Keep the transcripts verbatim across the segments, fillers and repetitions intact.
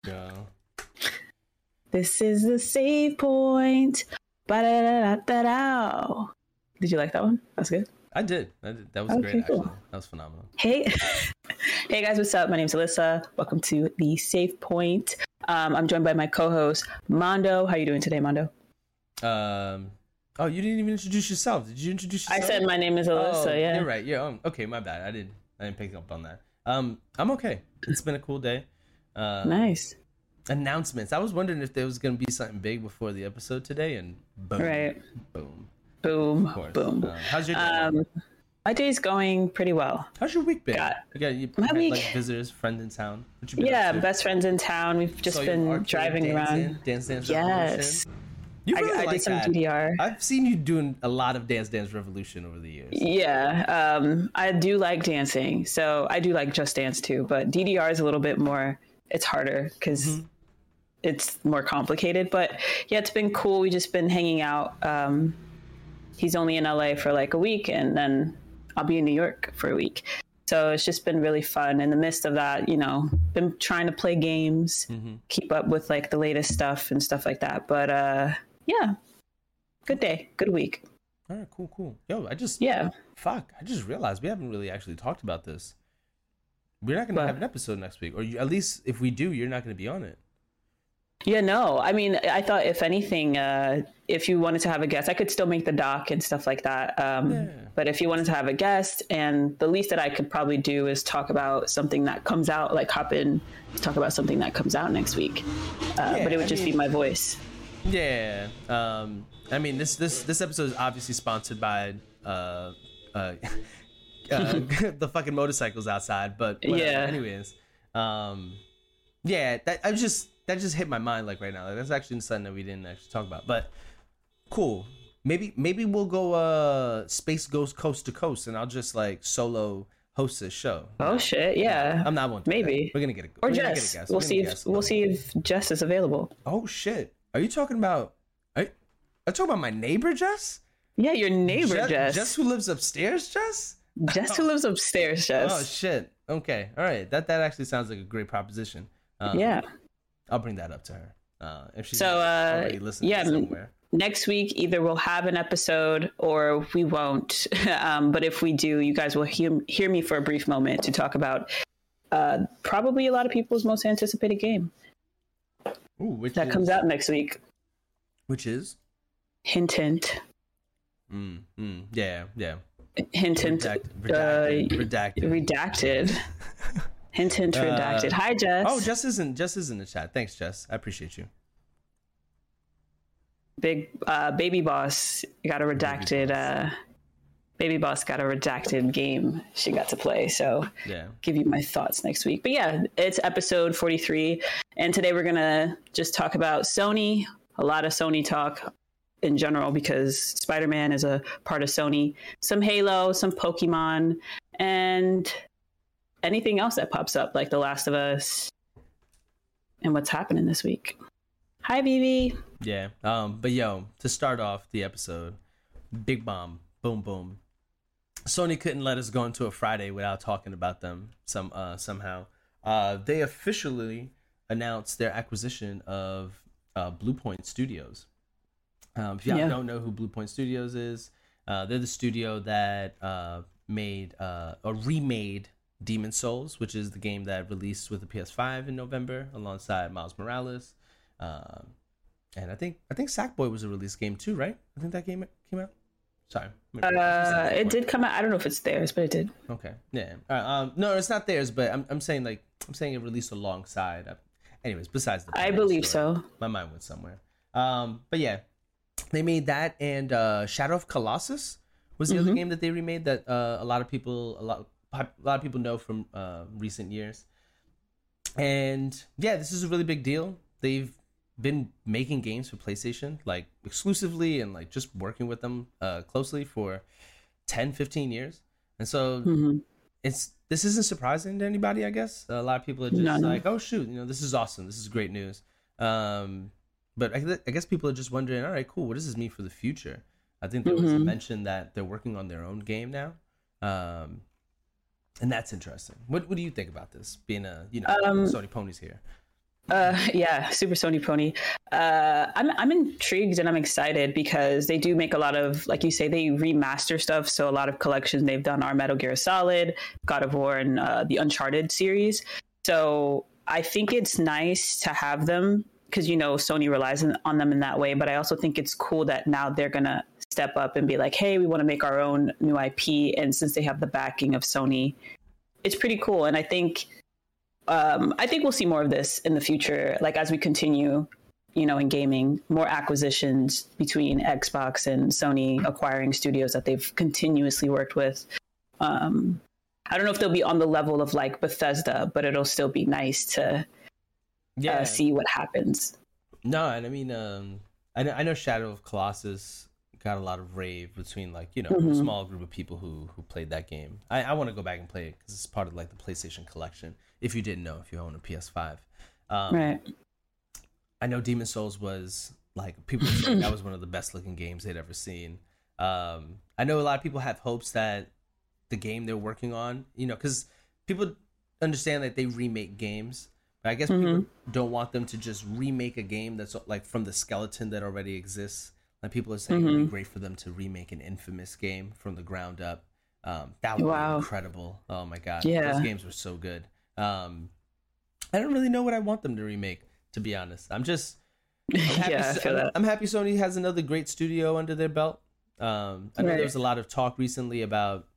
go. This is the save point. Ba-da-da-da-da-da. Did you like that one? That's good. I did. I did. That was Okay, great, cool. actually. That was phenomenal. Hey, hey guys, what's up? My name's Alyssa. Welcome to the Save Point. Um, I'm joined by my co-host Mondo. How you doing today, Mondo? Um. Oh, you didn't even introduce yourself. Did you introduce yourself? I said my name is Alyssa. Oh, yeah, you're right. Yeah. Um, okay, my bad. I didn't. I didn't pick up on that. Um, I'm okay. It's been a cool day. Uh, nice. Announcements. I was wondering if there was going to be something big before the episode today, and boom, Right. boom, Boom, of course. boom. Uh, how's your day? Um, my day's going pretty well. How's your week been? Got- you got you my had, week- like visitors, friends in town. What you been Yeah, up to? best friends in town. We've just Saw you been arcade driving dancing, around. Dance Dance Yes. Revolution. You I, really I like did some that. D D R. I've seen you doing a lot of Dance Dance Revolution over the years. Yeah, um, I do like dancing. So I do like Just Dance too, but D D R is a little bit more, it's harder because Mm-hmm. it's more complicated. But yeah, it's been cool. We just been hanging out. Um, he's only in L A for like a week, and then I'll be in New York for a week. So it's just been really fun. In the midst of that, you know, been trying to play games, Mm-hmm. keep up with like the latest stuff and stuff like that. But uh, yeah, good day, good week. All right, cool, cool. Yo, I just Yeah. fuck. I just realized we haven't really actually talked about this. We're not gonna What? have an episode next week, or you, at least if we do, you're not gonna be on it. Yeah, no. I mean, I thought if anything, uh, if you wanted to have a guest, I could still make the doc and stuff like that. Um, Yeah. But if you wanted to have a guest, and the least that I could probably do is talk about something that comes out, like hop in, talk about something that comes out next week. Uh, Yeah, but it would I just mean- be my voice. Yeah. Um. I mean, this this this episode is obviously sponsored by uh uh, uh the fucking motorcycles outside, but whatever. Yeah. Anyways, um, yeah. That I was just that just hit my mind like right now. Like, that's actually something that we didn't actually talk about, but cool. Maybe maybe we'll go uh space goes coast to coast, and I'll just like solo host this show. Oh shit! Yeah, I'm not one. to do Maybe. that. We're gonna get a or we're gonna Jess. get a guest. We'll We're gonna see get a if guest. we'll see if Jess is available. Oh shit! Are you talking about? Are you, are you talking about my neighbor Jess? Yeah, your neighbor Je- Jess. Jess who lives upstairs, Jess? Jess who lives upstairs. Jess. Oh shit. Okay. All right. That that actually sounds like a great proposition. Um, yeah. I'll bring that up to her. Uh, if she's So, uh, already listening yeah, somewhere. Next week, either we'll have an episode or we won't. um, but if we do, you guys will hear, hear me for a brief moment to talk about uh, probably a lot of people's most anticipated game Ooh, which that is, comes out next week. Which is? Hint, hint. Mm, mm, yeah, yeah. Hint, hint. Redacted. Uh, Redacted. redacted. Hint, hint, Uh, redacted. Hi, Jess. Oh, Jess isn't Jess is in the chat. Thanks, Jess. I appreciate you. Big uh, Baby Boss got a redacted. Uh, Baby Boss got a redacted game she got to play. So Yeah. give you my thoughts next week. But yeah, it's episode forty-three. And today we're going to just talk about Sony, a lot of Sony talk in general, because Spider-Man is a part of Sony, some Halo, some Pokemon, and anything else that pops up, like The Last of Us and what's happening this week. Hi, Vivi. Yeah. Um, but yo, to start off the episode, big bomb, boom, boom. Sony couldn't let us go into a Friday without talking about them some uh, somehow. Uh, they officially announced their acquisition of uh, Bluepoint Studios. Um, if y'all Yeah. don't know who Bluepoint Studios is, uh, they're the studio that uh, made uh, or remade Demon's Souls, which is the game that released with the P S five in November alongside Miles Morales. Um, and I think I think Sackboy was a release game too, right? I think that game came out. Sorry, Uh, it did come out. I don't know if it's theirs, but it did. Okay, yeah. All right, um, no, it's not theirs, but I'm I'm saying like I'm saying it released alongside. Uh, anyways, besides the, I believe so. My mind went somewhere. Um, but yeah, they made that, and uh, Shadow of Colossus was the Mm-hmm. other game that they remade that uh, a lot of people a lot a lot of people know from uh, recent years. And yeah, this is a really big deal. They've been making games for PlayStation like exclusively and like just working with them uh, closely for ten, fifteen years. And so Mm-hmm. it's this isn't surprising to anybody, I guess. A lot of people are just No, no. like, oh shoot, you know, this is awesome. This is great news. Um, but I, gu- I guess people are just wondering, all right, cool. What does this mean for the future? I think there was a Mhm. mention that they're working on their own game now. Um, and that's interesting. What What do you think about this? Being a you know Um, Sony ponies here. Uh, yeah, Super Sony Pony. Uh, I'm I'm intrigued and I'm excited because they do make a lot of, like you say, they remaster stuff. So a lot of collections they've done are Metal Gear Solid, God of War, and uh, the Uncharted series. So I think it's nice to have them because, you know, Sony relies on them in that way. But I also think it's cool that now they're gonna step up and be like, hey, we want to make our own new I P, and since they have the backing of Sony, it's pretty cool. And I think. Um, I think we'll see more of this in the future, like as we continue, you know, in gaming, more acquisitions between Xbox and Sony acquiring studios that they've continuously worked with. Um, I don't know if they'll be on the level of like Bethesda, but it'll still be nice to yeah. uh, see what happens. No, and I mean, um, I know, I know Shadow of Colossus got a lot of rave between like, you know, mm-hmm. a small group of people who who played that game. I, I want to go back and play it because it's part of like the PlayStation collection. If you didn't know, if you own a P S five, um, right? I know Demon's Souls was like people were saying that was one of the best looking games they'd ever seen. Um, I know a lot of people have hopes that the game they're working on, you know, because people understand that they remake games, but I guess mm-hmm. people don't want them to just remake a game that's like from the skeleton that already exists. Like people are saying, mm-hmm. it'd be great for them to remake an Infamous game from the ground up. Um, that would wow. be incredible. Oh my god, yeah. those games were so good. Um, I don't really know what I want them to remake, to be honest. I'm just, I'm happy, yeah, I feel that. I'm happy Sony has another great studio under their belt. Um, I know right. there was a lot of talk recently about,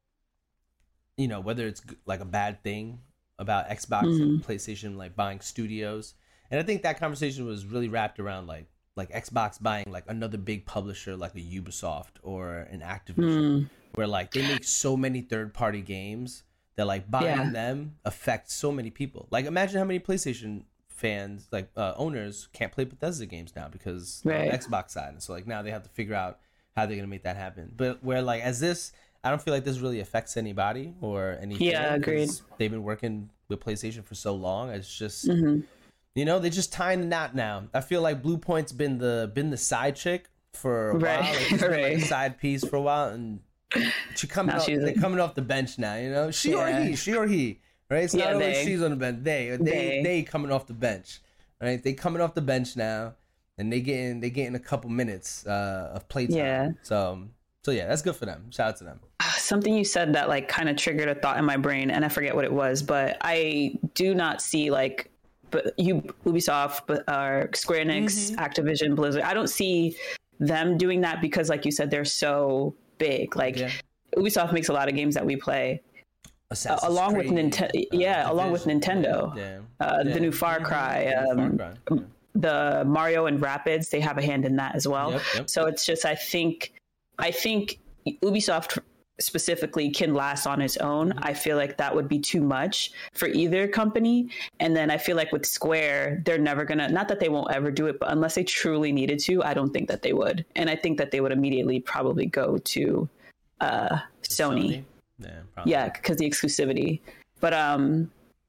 you know, whether it's like a bad thing about Xbox mm-hmm. and PlayStation like buying studios, and I think that conversation was really wrapped around like like Xbox buying like another big publisher like a Ubisoft or an Activision, mm. where like they make so many third party games. That like buying yeah. them affects so many people. Like imagine how many PlayStation fans, like uh, owners, can't play Bethesda games now because right. of the Xbox side. And so like now they have to figure out how they're gonna make that happen. But where like as this, I don't feel like this really affects anybody or anything. Yeah, agreed. They've been working with PlayStation for so long. It's just mm-hmm. you know, they're just tying the knot now. I feel like Blue Point's been the been the side chick for a right. while. Like, she's been, right. like, a side piece for a while and. She coming off, they're like, coming off the bench now, you know. She yeah. or he, she or he, right? It's not yeah, always they. she's on the bench. They, they, they, they coming off the bench, right? They coming off the bench now, and they getting they getting a couple minutes uh, of playtime. Yeah. So, so yeah, that's good for them. Shout out to them. Something you said that like kind of triggered a thought in my brain, and I forget what it was, but I do not see like, but you Ubisoft, but uh, Square Enix, mm-hmm. Activision, Blizzard. I don't see them doing that because, like you said, they're so big. Like. Yeah. Ubisoft makes a lot of games that we play, uh, along Creed, with Nintendo. Uh, yeah, along with Nintendo. Yeah. Uh, yeah. The new Far Cry, um, Far Cry. Yeah. the Mario and Rabbids. They have a hand in that as well. Yep, yep. So it's just, I think, I think Ubisoft specifically can last on its own. Mm-hmm. I feel like that would be too much for either company. And then I feel like with Square, they're never gonna. Not that they won't ever do it, but unless they truly needed to, I don't think that they would. And I think that they would immediately probably go to. Uh, Sony. Sony? Yeah, yeah, because the exclusivity. But um,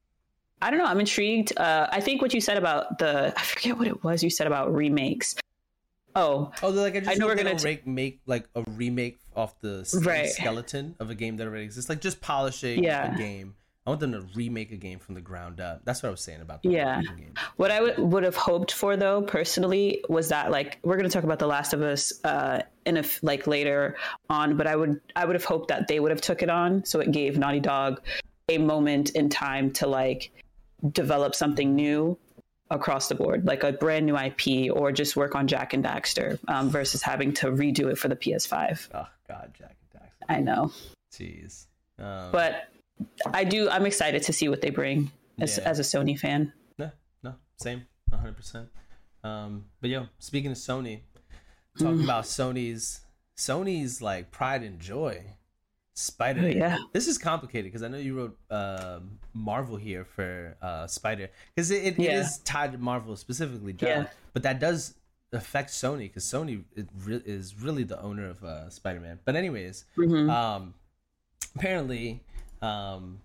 I don't know. I'm intrigued. Uh, I think what you said about the I forget what it was you said about remakes. Oh, oh, like I just I know we're gonna t- make, make like a remake off the right. skeleton of a game that already exists. Like just polishing yeah. a game. I want them to remake a game from the ground up. That's what I was saying about the yeah. game. What I would would have hoped for though, personally, was that like we're going to talk about The Last of Us uh, in a f- like later on, but I would I would have hoped that they would have took it on, so it gave Naughty Dog a moment in time to like develop something new across the board, like a brand new I P, or just work on Jak and Daxter um, versus having to redo it for the P S five. Oh God, Jak and Daxter. I know. Jeez. Um... But. I do. I'm excited to see what they bring as yeah. as a Sony fan. No, no, same, one hundred percent. Um, but yo, speaking of Sony, talking mm. about Sony's Sony's like pride and joy, Spider. Oh, yeah, this is complicated because I know you wrote uh, Marvel here for uh, Spider because it, it, yeah. it is tied to Marvel specifically, John, yeah. but that does affect Sony because Sony it re- is really the owner of uh, Spider-Man. But anyways, mm-hmm. um, apparently. Um,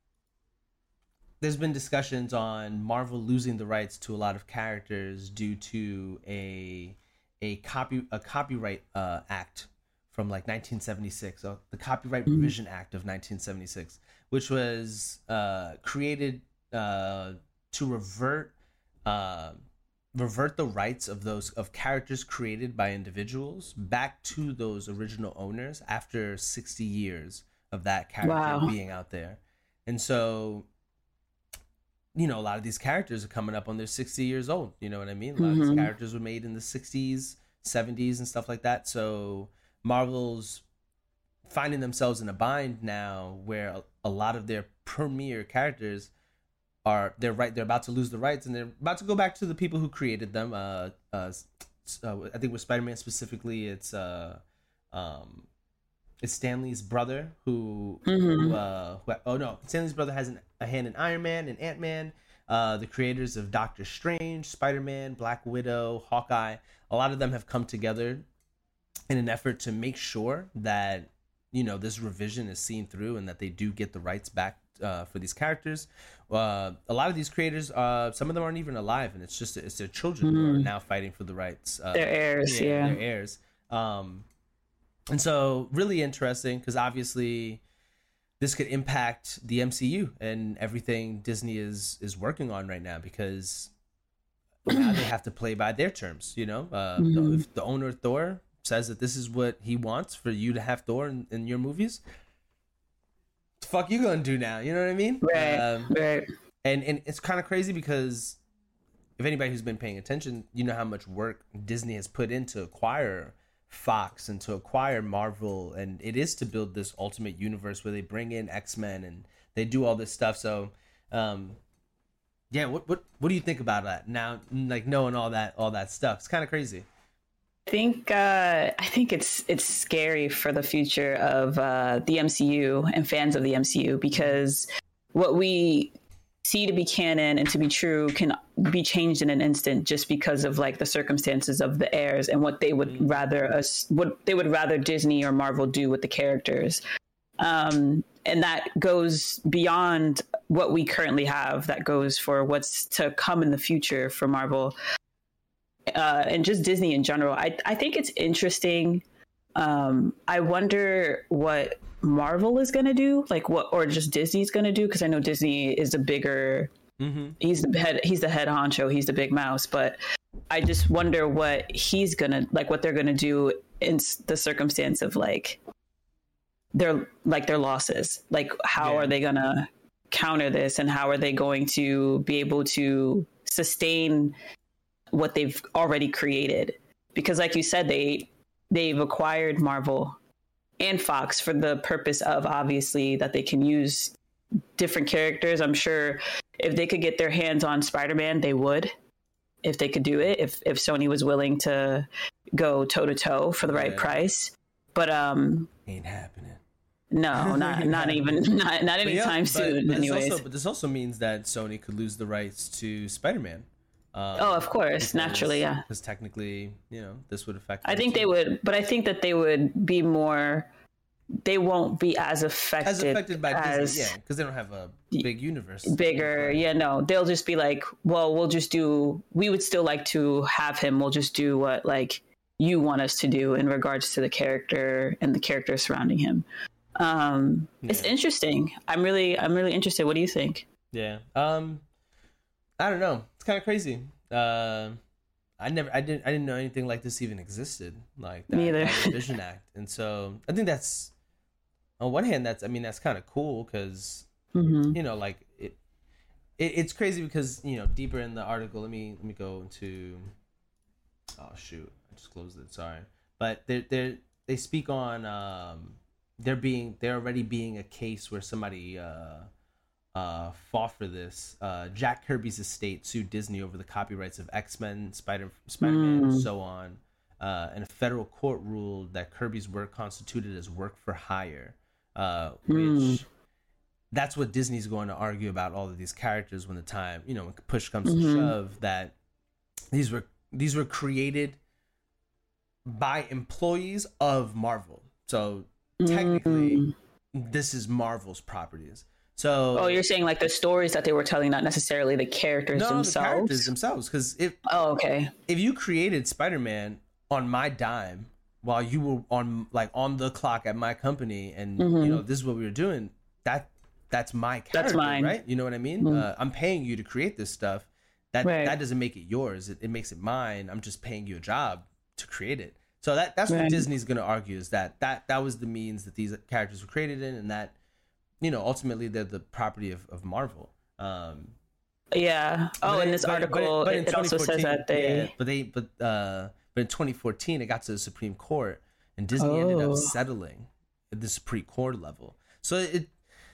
there's been discussions on Marvel losing the rights to a lot of characters due to a a copy a copyright uh, act from like nineteen seventy-six, so the Copyright mm-hmm. Revision Act of nineteen seventy-six, which was uh, created uh, to revert uh, revert the rights of those of characters created by individuals back to those original owners after sixty years of that character Wow. being out there. And so, you know, a lot of these characters are coming up on their sixty years old. You know what I mean? A lot Mm-hmm. of these characters were made in the sixties, seventies, and stuff like that. So Marvel's finding themselves in a bind now where a, a lot of their premier characters are they're right they're about to lose the rights, and they're about to go back to the people who created them. Uh, uh, uh I think with Spider-Man specifically, it's uh, um, it's Stan Lee's brother who, Mm-hmm. who, uh, who oh no, Stan Lee's brother has an, a hand in Iron Man and Ant-Man. Uh, the creators of Doctor Strange, Spider-Man, Black Widow, Hawkeye, a lot of them have come together in an effort to make sure that, you know, this revision is seen through and that they do get the rights back uh, for these characters. Uh, a lot of these creators, uh, some of them aren't even alive, and it's just it's their children who are now fighting for the rights. Uh, Their heirs, yeah. their heirs. Um, and so, really interesting because obviously this could impact the M C U and everything Disney is is working on right now, because now they have to play by their terms. You know, uh, Mhm. if the owner of Thor says that this is what he wants for you to have Thor in, in your movies, the fuck you gonna do now? You know what I mean? Right. Um, Right. and and it's kind of crazy because if anybody who's been paying attention, you know how much work Disney has put in to acquire Fox and to acquire Marvel, and it is to build this ultimate universe where they bring in X-Men and they do all this stuff. So, um, yeah, what what what do you think about that now? Like knowing all that all that stuff, it's kind of crazy. I think uh, I think it's it's scary for the future of uh, the M C U and fans of the M C U, because what we see to be canon and to be true can be changed in an instant just because of like the circumstances of the heirs and what they would rather us what they would rather Disney or Marvel do with the characters. Um, and that goes beyond what we currently have. That goes for what's to come in the future for Marvel. Uh, and just Disney in general. I, I think it's interesting. Um, I wonder what Marvel is going to do, like what, or just Disney's going to do. Cause I know Disney is the bigger, Mm-hmm. he's the head, he's the head honcho. He's the big mouse, but I just wonder what he's going to, like what they're going to do in s- the circumstance of like their, like their losses. Like how Yeah. are they going to counter this, and how are they going to be able to sustain what they've already created? Because like you said, they they've acquired Marvel and Fox for the purpose of obviously that they can use different characters. I'm sure if they could get their hands on Spider-Man, they would, if they could do it, if if Sony was willing to go toe to toe for the right Yeah. price. But um Ain't happening. no, not not even not not But yeah, anytime but- soon but this anyways. also, but this also means that Sony could lose the rights to Spider-Man. Um, Oh, of course, because- naturally, yeah. Because technically, you know, this would affect. I them think too. they would, but I think that they would be more. They won't be as affected as affected by as Disney, yeah, because they don't have a big universe. bigger. Yeah, no, they'll just be like, well, we'll just do. We would still like to have him. We'll just do what like you want us to do in regards to the character and the character surrounding him. Um, It's Yeah. interesting. I'm really, I'm really interested. What do you think? Yeah. Um, I don't know. It's kind of crazy. Uh, I never, I didn't, I didn't know anything like this even existed. Like that, Me either. that Vision Act, and so I think that's, on one hand, that's, I mean, that's kind of cool because Mm-hmm. you know, like it, it, it's crazy because you know, deeper in the article, let me let me go into. Oh shoot! I just closed it. Sorry, but they they they speak on um, there being there already being a case where somebody uh, uh, fought for this. Uh, Jack Kirby's estate sued Disney over the copyrights of X-Men, Spider Spider-Man, and Mm. so on. Uh, and a federal court ruled that Kirby's work constituted as work for hire, uh, which Mm. that's what Disney's going to argue about all of these characters when the time, you know, when push comes Mhm. to shove, that these were these were created by employees of Marvel. So technically, Mm. this is Marvel's properties. So Oh, you're saying like the stories that they were telling, not necessarily the characters no, themselves. the characters themselves. Because if Oh, okay. if you created Spider-Man on my dime while you were on like on the clock at my company, and Mhm. you know this is what we were doing, that that's my character, That's mine. right? You know what I mean? Mhm. Uh, I'm paying you to create this stuff. that Right. that doesn't make it yours. It, it makes it mine. I'm just paying you a job to create it. So that that's what Right. Disney's going to argue, is that, that that was the means that these characters were created in, and that, you know, ultimately they're the property of, of Marvel. Um, Yeah. Oh, but in in- this but- article, but in it also says that they. yeah, but they but uh but in twenty fourteen it got to the Supreme Court, and Disney ended Oh. up settling at the Supreme Court level. So it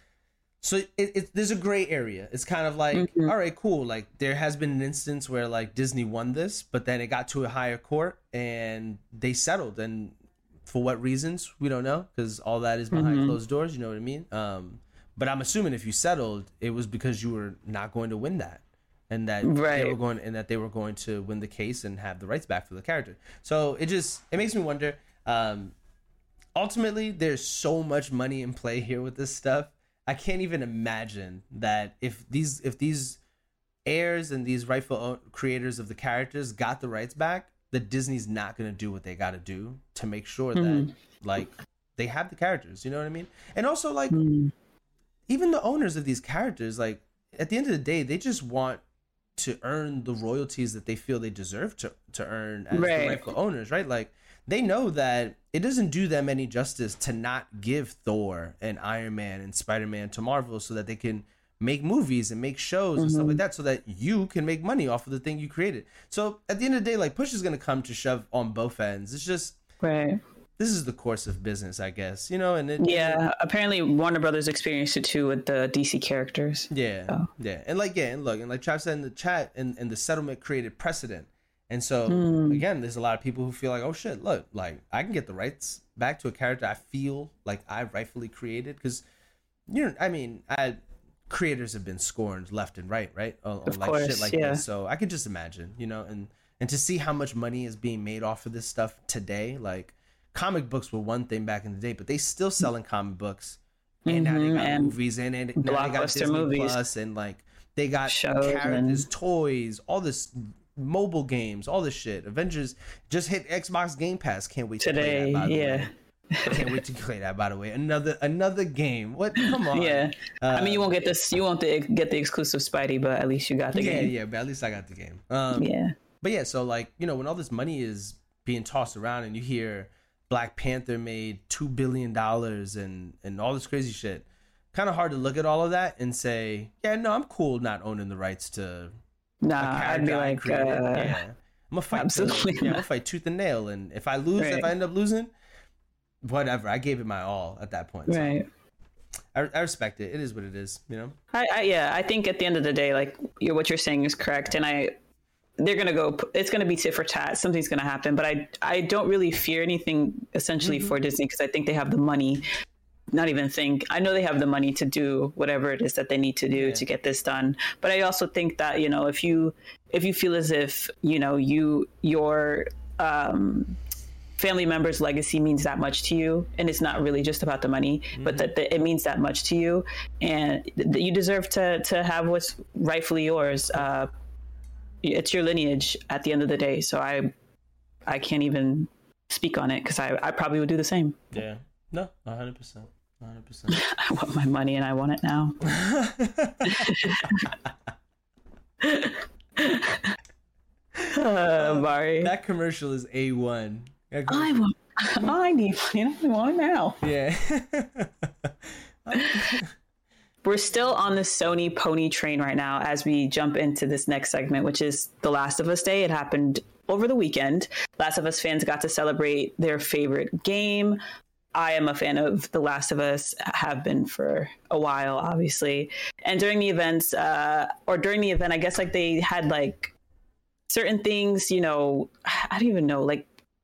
so it, it there's a gray area. It's kind of like, Mhm. all right, cool. Like there has been an instance where like Disney won this, but then it got to a higher court and they settled, and for what reasons we don't know, because all that is behind Mhm. closed doors. You know what I mean? Um, but I'm assuming if you settled, it was because you were not going to win that, and that they Right. were going and that they were going to win the case and have the rights back for the character. So it just it makes me wonder. Um, ultimately, there's so much money in play here with this stuff. I can't even imagine that if these if these heirs and these rightful own- creators of the characters got the rights back, that Disney's not going to do what they got to do to make sure that Mhm. like they have the characters. You know what I mean? And also like Mm. even the owners of these characters, like at the end of the day, they just want to earn the royalties that they feel they deserve to to earn as Right. the rightful owners, right? Like they know that it doesn't do them any justice to not give Thor and Iron Man and Spider-Man to Marvel so that they can make movies and make shows and stuff like that, so that you can make money off of the thing you created. So at the end of the day, like push is gonna come to shove on both ends. It's just Right. this is the course of business, I guess, you know. And it, Yeah. Apparently, Warner Brothers experienced it too with the D C characters. Yeah, Oh. yeah, and like yeah, and look, and like Trav said in the chat, and, and the settlement created precedent, and so Hmm. again, there's a lot of people who feel like, oh shit, look, like I can get the rights back to a character I feel like I rightfully created, because you know, I mean, I creators have been scorned left and right, right, on, on Of like course, shit like yeah. this. So I could just imagine, you know, and and to see how much money is being made off of this stuff today, like comic books were one thing back in the day, but they still selling comic books. And now they Mhm, got and movies and, and now they got blockbuster Disney movies. Plus, and like they got Shows characters, and- toys, all this mobile games, all this shit. Avengers just hit Xbox Game Pass. Can't wait to Today, play that. By the yeah. way. Can't wait to play that. By the way, another another game. What? Come on. Yeah. I mean, you Uh, won't get this. You won't the, get the exclusive Spidey, but at least you got the yeah, game. yeah. But at least I got the game. Um, Yeah. But yeah, so like, you know, when all this money is being tossed around and you hear Black Panther made two billion dollars and and all this crazy shit, kind of hard to look at all of that and say, yeah, no, I'm cool not owning the rights to Nah, a I'd character be I like, created. uh, yeah. I'm gonna fight. absolutely To, yeah, I'm not. gonna fight tooth and nail, and if I lose, Right. if I end up losing, whatever. I gave it my all at that point. So right. I, I respect it. It is what it is, you know. I, I yeah, I think at the end of the day, like you're, what you're saying is correct, and I they're gonna go. It's gonna be tit for tat. Something's gonna happen, but I I don't really fear anything essentially for Disney, because I think they have the money. Not even think. I know they have the money to do whatever it is that they need to do Yeah. to get this done. But I also think that, you know, if you if you feel as if, you know, you your um family member's legacy means that much to you, and it's not really just about the money, but that, that it means that much to you, and that you deserve to to have what's rightfully yours. Uh, it's your lineage at the end of the day. So I I can't even speak on it, because I, I probably would do the same. Yeah. No, one hundred percent. one hundred percent. I want my money and I want it now. uh, Mari. That commercial is A one. I want. I need money. I want it now. Yeah. We're still on the Sony pony train right now as we jump into this next segment, which is The Last of Us Day. It happened over the weekend. Last of Us fans got to celebrate their favorite game. I am a fan of The Last of Us, have been for a while, obviously. And during the events, uh, or during the event, I guess like they had like certain things, you know, I don't even know, like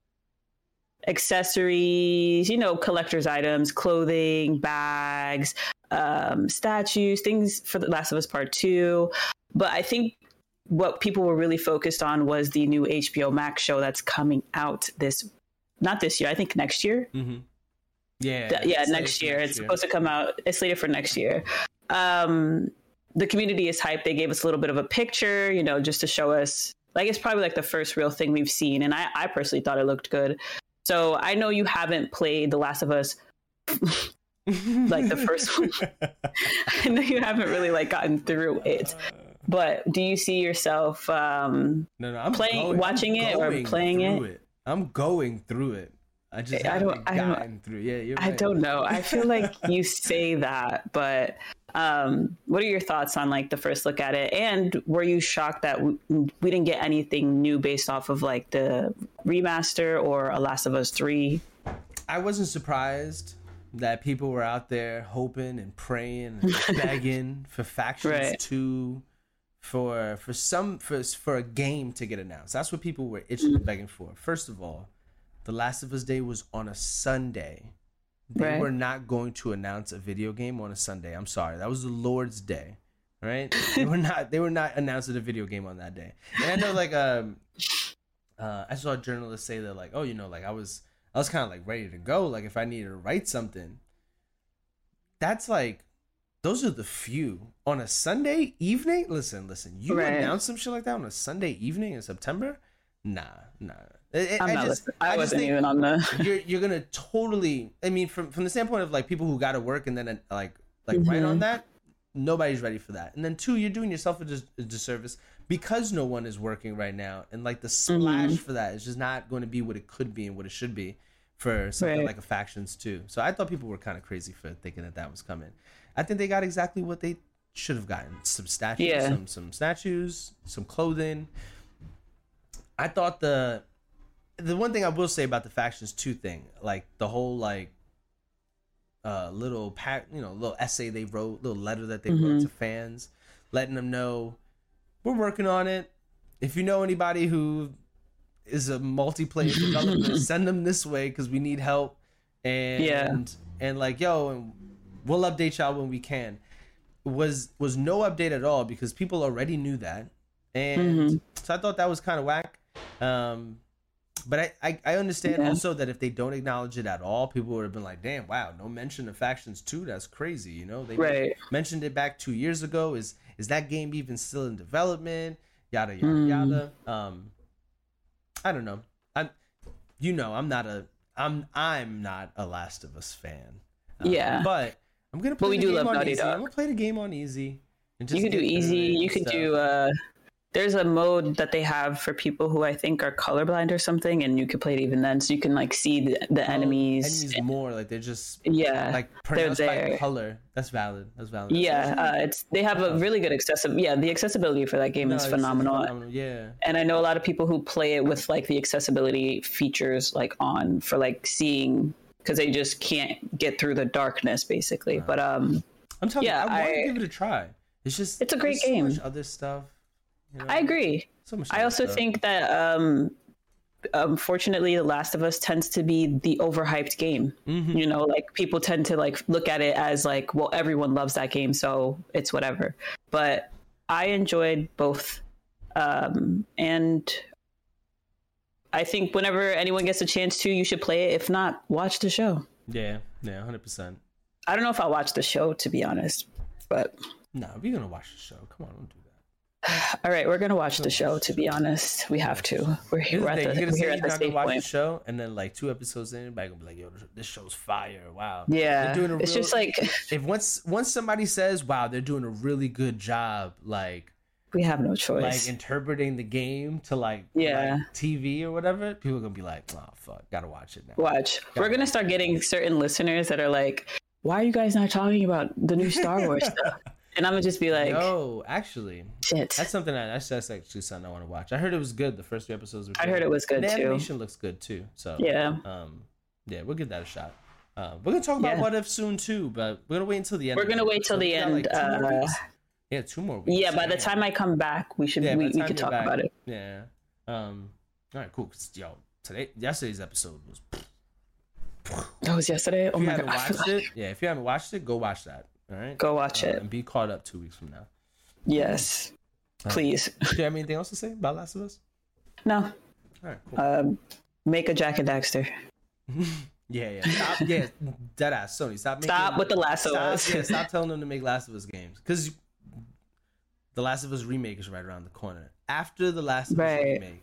accessories, you know, collector's items, clothing, bags, um, statues, things for The Last of Us Part Two. But I think what people were really focused on was the new H B O Max show that's coming out this, not this year, I think next year. Mm-hmm. Yeah. Th- yeah, it's next slated year. for It's supposed to come out. It's slated for next year. Um, the community is hyped. They gave us a little bit of a picture, you know, just to show us. Like, it's probably like the first real thing we've seen, and I, I personally thought it looked good. So I know you haven't played The Last of Us, like the first one. I know you haven't really like gotten through it, But do you see yourself um, no, no, I'm playing, going, watching I'm it, or playing it? it? I'm going through it. I just I haven't don't. I gotten don't. through. Yeah, you're I right. don't know. I feel like you say that, but um, what are your thoughts on like the first look at it? And were you shocked that we, we didn't get anything new based off of like the remaster or A Last of Us three? I wasn't surprised that people were out there hoping and praying and begging for Factions Right. two, for for some for for a game to get announced. That's what people were itching and begging for. First of all, The Last of Us Day was on a Sunday. They Right. were not going to announce a video game on a Sunday. I'm sorry. That was the Lord's Day. Right? They were not they were not announcing a video game on that day. And I know like um uh I saw journalists say that like, oh, you know, like I was I was kind of like ready to go. Like if I needed to write something, that's like, those are the few on a Sunday evening. Listen, listen, you Right. announce some shit like that on a Sunday evening in September? Nah, nah. It- it- I'm I not just, listening. I, I just wasn't think even on the. you're you're gonna totally. I mean, from from the standpoint of like people who got to work and then uh, like like right on Mhm. that, nobody's ready for that. And then two, you're doing yourself a, dis- a disservice because no one is working right now, and like the splash Mhm. for that is just not going to be what it could be and what it should be for something Right. like a Factions two. So I thought people were kind of crazy for thinking that that was coming. I think they got exactly what they should have gotten: some statues, Yeah. some some statues, some clothing. I thought the the one thing I will say about the Factions two thing, like the whole like uh little pack, you know, little essay they wrote, little letter that they wrote Mhm. to fans, letting them know we're working on it. If you know anybody who is a multiplayer developer, send them this way because we need help. And Yeah. and like yo, and we'll update y'all when we can. Was was no update at all because people already knew that, and Mhm. so I thought that was kind of whack. Um, but I, I I understand Yeah. also that if they don't acknowledge it at all, people would have been like, "Damn, wow, no mention of Factions two. That's crazy." You know, they Right. mentioned it back two years ago. Is is that game even still in development? Yada yada Mm. yada. Um, I don't know. I'm, you know, I'm not a I'm I'm not a Last of Us fan. Um, Yeah. but I'm gonna play But we the do game love on Naughty easy. Dog. I'm gonna play the game on easy. And You just could do get through easy. it You and could stuff. do. Uh, there's a mode that they have for people who I think are colorblind or something, and you could play it even then, so you can like see the, the Oh, enemies. enemies more like they're just Yeah, like they're pronounced by there. color. That's valid. That's valid. That's Yeah, actually- uh, it's they have a really good accessible. Yeah, the accessibility for that game no, is it's phenomenal. phenomenal. Yeah. And I know a lot of people who play it with like the accessibility features like on for like seeing because they just can't get through the darkness basically. But um, I'm telling Yeah, you, I want to I- give it a try. It's just It's a great there's so game. much other stuff. You know? I agree. So much I other also stuff. think that um, unfortunately, The Last of Us tends to be the overhyped game. Mhm. You know, like people tend to like look at it as like, well, everyone loves that game, so it's whatever. But I enjoyed both, um, and I think whenever anyone gets a chance to, you should play it. If not, watch the show. Yeah, yeah, one hundred percent. I don't know if I'll watch the show, to be honest. But No, we're gonna watch the show. Come on, don't do that. all right, we're gonna watch the show. To be honest, we have to. We're Here's here the at thing, the, you're gonna we're here say at you're the not gonna safe watch the point. show, and then like two episodes in, everybody gonna be like, "Yo, this show's fire! Wow." Yeah, They're doing a it's real- just like if once once somebody says, "Wow, they're doing a really good job," like we have no like choice. interpreting the game to like Yeah. like T V or whatever, people are gonna be like, "Oh fuck, gotta watch it now." Watch. We're gonna start getting certain listeners that are like, "Why are you guys not talking about the new Star Wars stuff?" And I'm gonna just be like, Yo, actually, "Shit." that's something I, that's that's actually something I want to watch. I heard it was good. The first three episodes were. I good. heard it was good, the too. animation looks good too. So Yeah. um, yeah, we'll give that a shot. Uh, we're gonna talk about Yeah. What If soon too, but we're gonna wait until the end. We're of the gonna year. wait till So the we got, end, two more uh, weeks. Yeah, two more weeks. Yeah, by the Damn. time I come back, we should Yeah, by we, the we time could you're talk back. about it. Yeah. Um. All right. Cool. 'Cause, yo, today, yesterday's episode was. That was yesterday. Oh If you my haven't god. I watched forgot. it, yeah. If you haven't watched it, go watch that. All right. Go watch Uh, it. and be caught up two weeks from now. Yes. Please. Do you have anything else to say about Last of Us? No. All right. Cool. Um, make a Jack and Daxter. Yeah, yeah. Stop. Yeah, deadass. Sony, stop making. Stop with the Last of stop, Us. Yeah, stop telling them to make Last of Us games because the Last of Us remake is right around the corner. After the Last of Us Right. remake,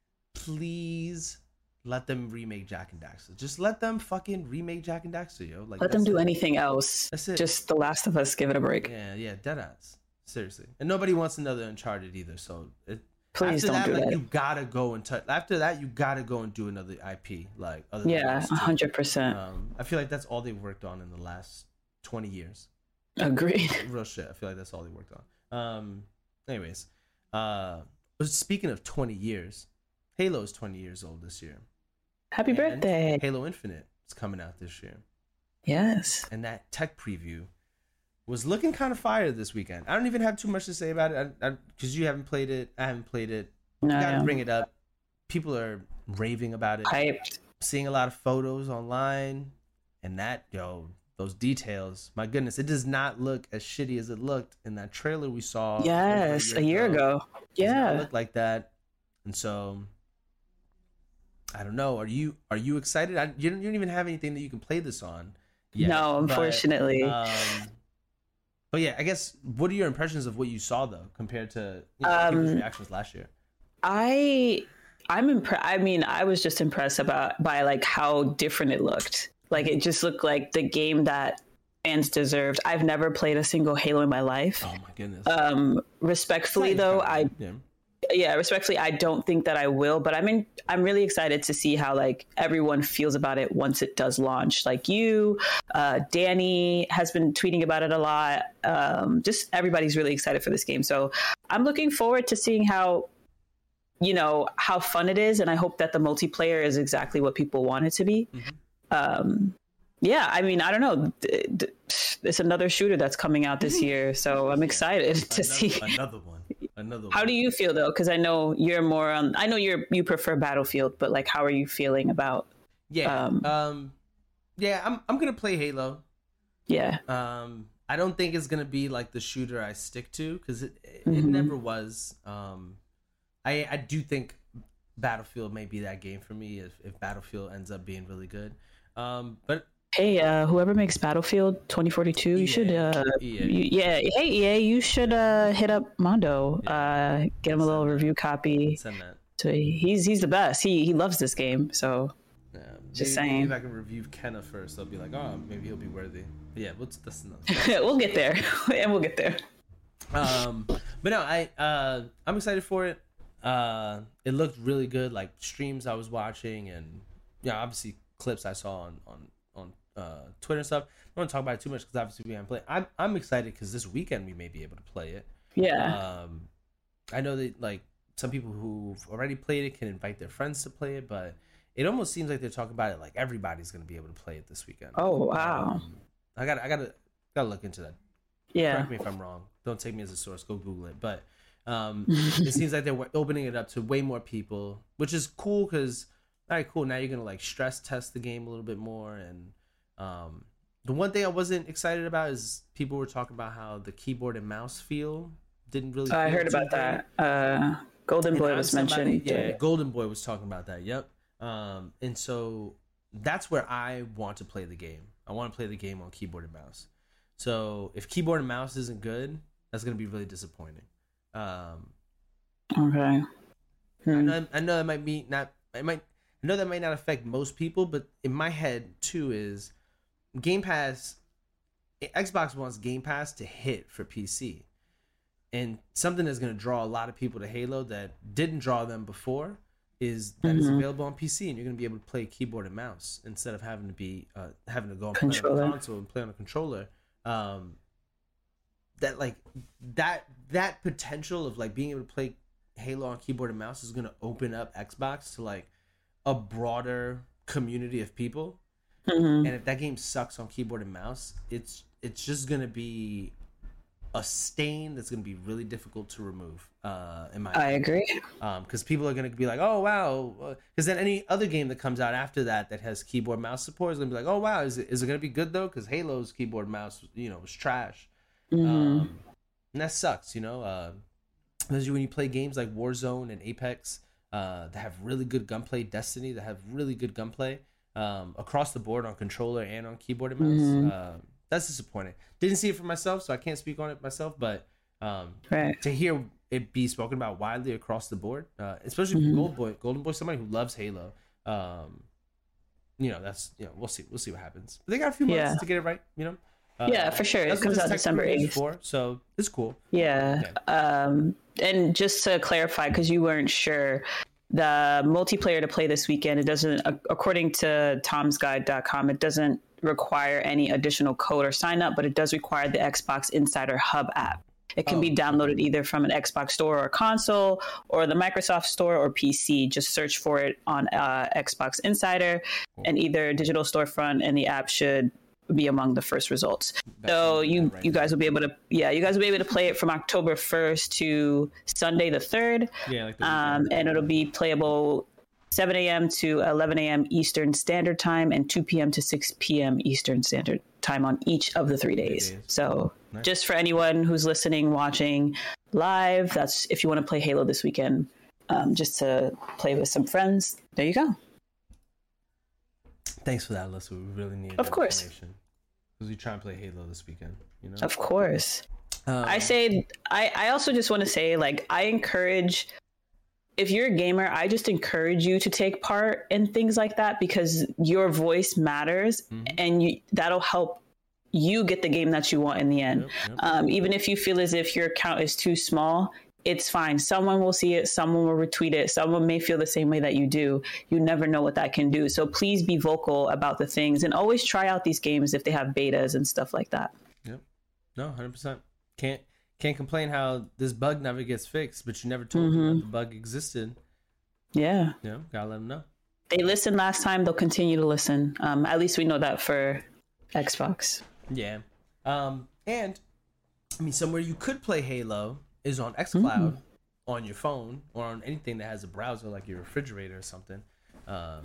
please let them remake Jack and Daxter. Just let them fucking remake Jack and Daxter, yo. Like Let them that's do it. anything else. That's it. Just The Last of Us. Give it a break. Yeah, yeah, deadass. seriously. And nobody wants another Uncharted either. So it, Please after don't that, do like, that. you gotta go and touch. After that, you gotta go and do another I P. Like other than Yeah, those a two. hundred percent. Um, I feel like that's all they've worked on in the last twenty years. Agreed. Real shit. I feel like that's all they worked on. Um, anyways, uh, speaking of twenty years, Halo is twenty years old this year. Happy And birthday. Halo Infinite is coming out this year. Yes. And that tech preview was looking kind of fire this weekend. I don't even have too much to say about it because you haven't played it. I haven't played it. No, You gotta yeah. bring it up. People are raving about it. Hyped. Seeing a lot of photos online, and that, yo, those details. My goodness, it does not look as shitty as it looked in that trailer we saw. Yes, a year ago. It does not Yeah. look like that. And so, I don't know. Are you are you excited? I, you don't you don't even have anything that you can play this on. Yet, No, but, unfortunately. um, but yeah, I guess what are your impressions of what you saw though, compared to you know, Um, people's reactions last year? I I'm impressed. I mean, I was just impressed about by like how different it looked. Like it just looked like the game that fans deserved. I've never played a single Halo in my life. Oh my goodness. Um, respectfully Nice, though, kinda, I yeah. yeah, respectfully, I don't think that I will, but I mean, I'm really excited to see how like everyone feels about it once it does launch. Like you, uh, Danny has been tweeting about it a lot. Um, just everybody's really excited for this game. So I'm looking forward to seeing how, you know, how fun it is. And I hope that the multiplayer is exactly what people want it to be. Mm-hmm. Um, yeah, I mean, I don't know. D- d- It's another shooter that's coming out this year. So I'm excited to another, see. another one. Another How one. do you feel though? Because I know you're more on. I know you're you prefer Battlefield, but like, how are you feeling about? Yeah. um, Um, yeah, I'm I'm gonna play Halo. Yeah, Um, I don't think it's gonna be like the shooter I stick to because it it Mhm. never was. Um, I I do think Battlefield may be that game for me if if Battlefield ends up being really good. Um, but hey, uh, whoever makes Battlefield twenty forty-two, you E A, should, uh, E A. you, yeah, hey E A, you should uh, hit up Mondo, uh, get him a little review copy. send that. So he's he's the best. He he loves this game. So Yeah, Just maybe, saying. maybe if I can review Kenna first, they'll be like, oh, maybe he'll be worthy. But yeah, what's that's another. we'll get there, and we'll get there. um but no I uh I'm excited for it. Uh it looked really good, like streams I was watching and yeah, obviously clips I saw on on on uh Twitter and stuff. I don't want to talk about it too much because obviously we haven't played. I'm I'm excited because this weekend we may be able to play it. Yeah, um I know that like some people who've already played it can invite their friends to play it, but it almost seems like they're talking about it like everybody's going to be able to play it this weekend. Oh, wow. um, I got I got to got to look into that. yeah, Correct me if I'm wrong. Don't take me as a source. Go Google it. But um, it seems like they're opening it up to way more people, which is cool because, all right, cool. Now you're going to like stress test the game a little bit more. And um, the one thing I wasn't excited about is people were talking about how the keyboard and mouse feel didn't really I feel heard too about great. that. Uh, Golden And Boy I'm was somebody- mentioned. Yeah, Golden Boy was talking about that. Yep. Um, and so that's where I want to play the game. I want to play the game on keyboard and mouse. So if keyboard and mouse isn't good, that's going to be really disappointing. Um, Okay. I, Hmm. know, I know that might be not. I might. I know that might not affect most people, but in my head too is Game Pass. Xbox wants Game Pass to hit for P C, and something that's going to draw a lot of people to Halo that didn't draw them before is that it's Mhm. available on P C, and you're going to be able to play keyboard and mouse instead of having to be uh, having to go and play on Controller. a console and play on a controller. Um, that like that that potential of like being able to play Halo on keyboard and mouse is going to open up Xbox to like a broader community of people. Mhm. And if that game sucks on keyboard and mouse, it's it's just going to be a stain that's going to be really difficult to remove. Uh, in my I agree. because people are going to be like, oh wow, because then any other game that comes out after that that has keyboard mouse support is going to be like, oh wow, is it is it going to be good though? Because Halo's keyboard mouse, you know, was trash. Mhm. Um, and that sucks, you know. Uh, especially when you play games like Warzone and Apex uh, that have really good gunplay, Destiny that have really good gunplay um, across the board on controller and on keyboard and mouse. Mhm. Uh, that's disappointing. Didn't see it for myself, so I can't speak on it myself. But um, Right. to hear it be spoken about widely across the board, uh, especially Mhm. from Gold Boy, Golden Boy, somebody who loves Halo. Um, you know, that's you know, we'll see, we'll see what happens. But they got a few months Yeah. to get it right, you know. Uh, yeah, for sure. It that's what comes this out tech December preview is eighth. for, so it's cool. Yeah. Um, and just to clarify, because you weren't sure, the multiplayer to play this weekend, it doesn't, according to toms guide dot com, it doesn't require any additional code or sign up, but it does require the Xbox Insider Hub app. It can Oh. be downloaded either from an Xbox store or console or the Microsoft store or P C. Just search for it on uh, Xbox Insider and either digital storefront, and the app should be among the first results. That's So something you right you now. guys will be able to yeah you guys will be able to play it from October first to Sunday the third, Yeah, like the um, weekend. and it'll be playable seven a.m. to eleven a.m. Eastern Standard Time and two p.m. to six p.m. Eastern Standard Time on each of the three days. days. So Nice. just for anyone who's listening, watching live, that's if you want to play Halo this weekend, um, just to play with some friends. There you go. Thanks for that, Alyssa. We really need Of that course. information. Because we try and play Halo this weekend, you know? Of course. Um, I say, I, I also just want to say, like, I encourage, if you're a gamer, I just encourage you to take part in things like that because your voice matters Mhm. and you, that'll help you get the game that you want in the end. Yep, yep. Um, even if you feel as if your account is too small, it's fine. Someone will see it. Someone will retweet it. Someone may feel the same way that you do. You never know what that can do. So please be vocal about the things and always try out these games if they have betas and stuff like that. Yep. No, one hundred percent. Can't can't complain how this bug never gets fixed, but you never told Mm-hmm. them that the bug existed. Yeah. You know, gotta let them know. They listened last time. They'll continue to listen. Um, at least we know that for Xbox. Yeah. Um, and I mean, somewhere you could play Halo is on xCloud on your phone or on anything that has a browser, like your refrigerator or something. Um,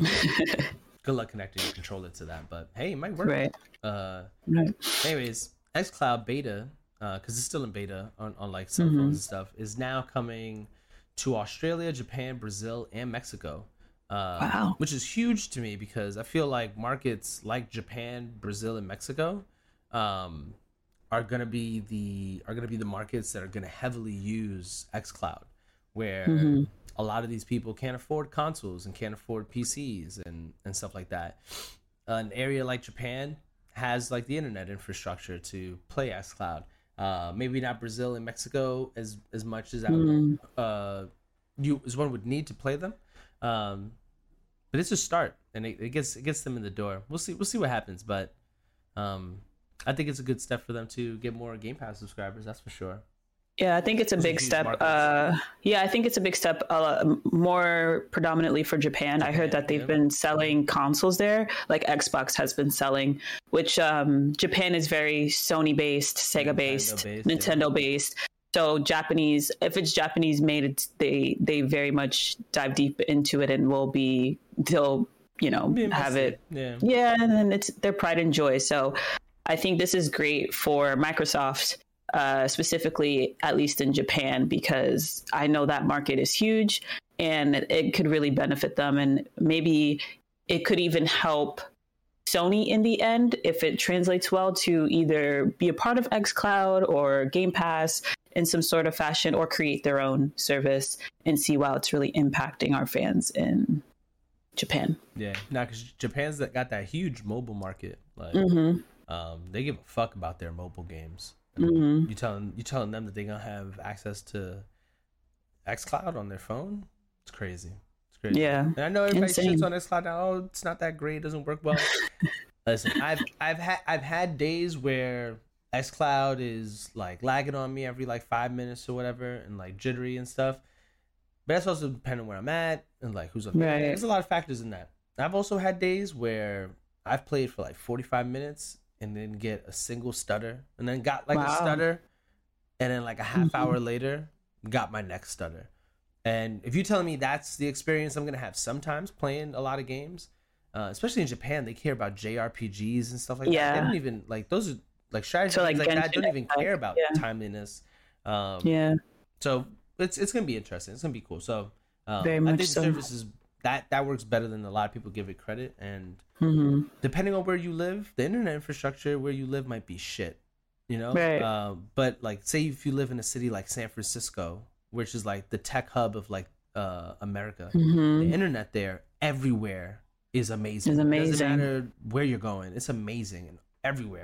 good luck connecting your controller to that, but hey, it might work. Right. Uh, Right. anyways, xCloud beta, because it's still in beta on, on like cell phones and stuff, is now coming to Australia, Japan, Brazil, and Mexico. Uh, Wow. Which is huge to me because I feel like markets like Japan, Brazil, and Mexico um, are gonna be the are gonna be the markets that are gonna heavily use xCloud, where Mm-hmm. a lot of these people can't afford consoles and can't afford P Cs and and stuff like that. An area like Japan has like the internet infrastructure to play xCloud. Uh, maybe not Brazil and Mexico as as much as I would, uh, you as one would need to play them. Um, but it's a start, and it, it gets it gets them in the door. We'll see we'll see what happens, but um, I think it's a good step for them to get more Game Pass subscribers. That's for sure. Yeah, I think it's a Those are big huge step. markets. Uh, yeah, I think it's a big step. Uh, more predominantly for Japan. I heard that they've yeah. been selling consoles there, like Xbox has been selling. Which um, Japan is very Sony based, Sega based, Nintendo-based, yeah. Nintendo based. So Japanese, if it's Japanese made, it's, they they very much dive deep into it and will be they'll you know Be have invested. it. Yeah. Yeah, and then it's their pride and joy. So I think this is great for Microsoft, uh, specifically, at least in Japan, because I know that market is huge and it, it could really benefit them. And maybe it could even help Sony in the end if it translates well to either be a part of xCloud or Game Pass in some sort of fashion or create their own service and see how it's really impacting our fans in Japan. Yeah, now because Japan's that got that huge mobile market, like Mm-hmm. um, they give a fuck about their mobile games. Mm-hmm. You telling you telling them that they're gonna have access to xCloud on their phone? It's crazy. It's crazy. Yeah. And I know everybody Insane. shits on xCloud now. Oh, it's not that great. It doesn't work well. Listen, I've I've had I've had days where xCloud is like lagging on me every like five minutes or whatever, and like jittery and stuff. But that's also depending where I'm at and like who's up. Right. There's a lot of factors in that. I've also had days where I've played for like forty-five minutes and then get a single stutter, and then got like Wow. a stutter, and then like a half Mhm. hour later got my next stutter. And if you're telling me that's the experience I'm gonna have sometimes playing a lot of games, uh, especially in Japan, they care about J R P Gs and stuff like that. They Yeah. don't even like those are like strategy So, games like, like that don't Genshin even Impact, care about yeah. timeliness. Um, Yeah. so it's it's gonna be interesting. It's gonna be cool. So um, Very I much think so. the service is that that works better than a lot of people give it credit. And Mm-hmm. depending on where you live, the internet infrastructure where you live might be shit. You know, Right. uh, but like say if you live in a city like San Francisco, which is like the tech hub of like uh, America, Mm-hmm. the internet there everywhere is amazing. Is It amazing. doesn't matter where you're going; it's amazing and everywhere.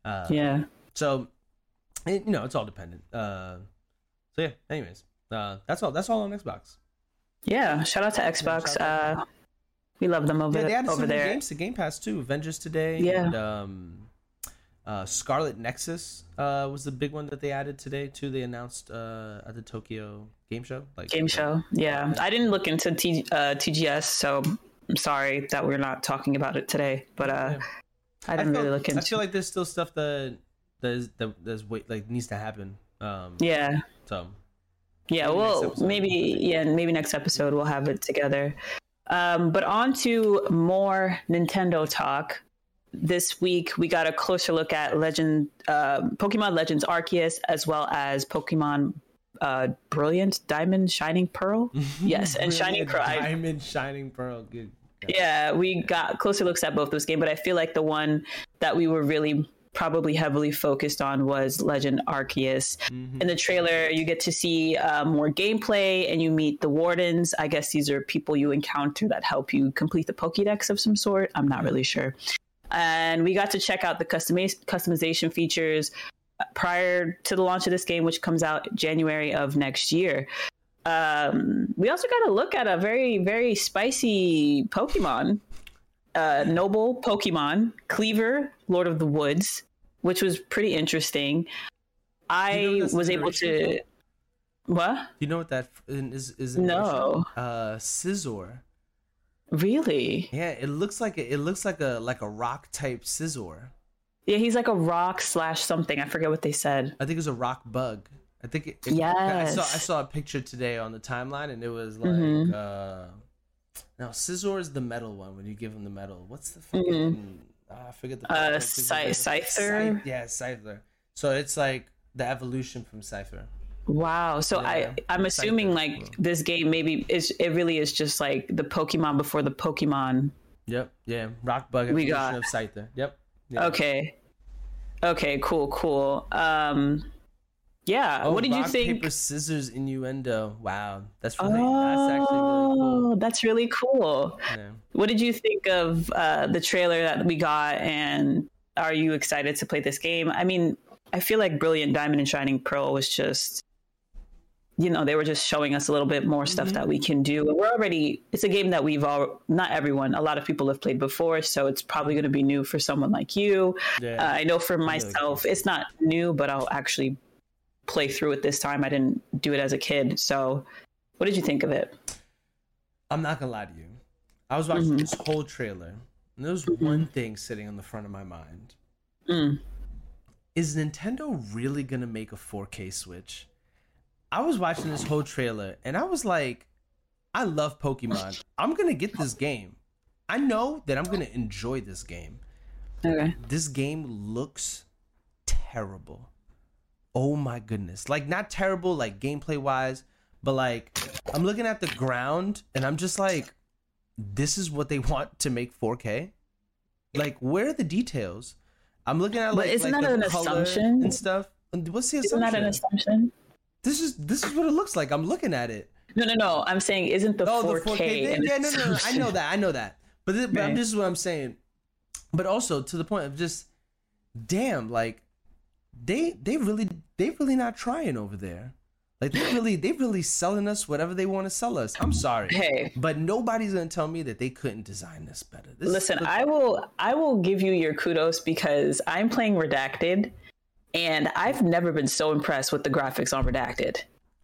Uh, yeah. So, it, you know, it's all dependent. Uh, so yeah. Anyways, uh, that's all. That's all on Xbox. Yeah. Shout out to Xbox. Yeah, out uh, we love them over, yeah, they added over some there. Games to Game Pass too. Avengers today. Yeah. And, um, uh, Scarlet Nexus uh, was the big one that they added today too. They announced uh, at the Tokyo Game Show. Like Game Show. Yeah. I didn't look into T, uh, T G S, so I'm sorry that we're not talking about it today. But uh, yeah. I didn't I feel, really look into. I feel like there's still stuff that that that there's wait like needs to happen. Um, yeah. So. Yeah. Maybe Well, maybe yeah. Maybe next episode we'll have it together. Um, but on to more Nintendo talk. This week we got a closer look at Legend, uh, Pokemon Legends Arceus, as well as Pokemon uh, Brilliant Diamond Shining Pearl. Yes, and Shining Pearl. Diamond Shining Pearl. Good. Yeah, we got closer looks at both those games, but I feel like the one that we were really probably heavily focused on was Legend Arceus. Mm-hmm. In the trailer, you get to see uh, more gameplay and you meet the wardens. I guess these are people you encounter that help you complete the Pokédex of some sort. I'm not really sure. And we got to check out the customiz- customization features prior to the launch of this game, which comes out January of next year. Um, we also got to look at a very, very spicy Pokemon, uh, Noble Pokemon, Cleaver, Lord of the Woods, which was pretty interesting. I you know was able to... What? You know what that is? is no. Uh, Scizor. Really? Yeah, it looks like a, it looks like a like a rock type Scizor. Yeah, he's like a rock slash something. I forget what they said. I think it's a rock bug. I think it, it, yes. I saw I saw a picture today on the timeline and it was like mm-hmm. uh now Scizor is the metal one when you give him the metal. What's the fucking mm-hmm. uh, I forget the uh Scyther. Scyther. Yeah, Scyther. So it's like the evolution from Scyther. Wow. So yeah, I, I'm assuming like cool. This game maybe is it really is just like the Pokemon before the Pokemon. Yep. Yeah. Rock bug we got of Scyther. Yep. Yeah. Okay. Okay. Cool. Cool. Um. Yeah. Oh, what did rock, you think? Paper scissors innuendo. Wow. That's really. Oh, that's actually really cool. That's really cool. Yeah. What did you think of uh, the trailer that we got? And are you excited to play this game? I mean, I feel like Brilliant Diamond and Shining Pearl was just. You know, they were just showing us a little bit more stuff mm-hmm. that we can do. We're already, it's a game that we've all, not everyone, a lot of people have played before. So it's probably going to be new for someone like you. Yeah. Uh, I know for myself, really it's not new, but I'll actually play through it this time. I didn't do it as a kid. So what did you think of it? I'm not going to lie to you. I was watching mm-hmm. this whole trailer and there was mm-hmm. one thing sitting on the front of my mind. Mm. Is Nintendo really going to make a four K Switch? I was watching this whole trailer and I was like, I love Pokemon. I'm going to get this game. I know that I'm going to enjoy this game. Okay. This game looks terrible. Oh my goodness. Like not terrible like gameplay wise, but like I'm looking at the ground and I'm just like, this is what they want to make four K? Like where are the details? I'm looking at like, but isn't like that the an color assumption? And stuff. What's the assumption? Isn't that an assumption? This is this is what it looks like. I'm looking at it. No, no, no. I'm saying, isn't the oh, four K? The four K thing? Yeah, no, no, no. I know that. I know that. But this, but this is what I'm saying. But also to the point of just, damn, like they they really they really not trying over there. Like they really they really selling us whatever they want to sell us. I'm sorry, hey, but nobody's gonna tell me that they couldn't design this better. This Listen, is, I will I will give you your kudos because I'm playing Redacted. And I've never been so impressed with the graphics on Redacted.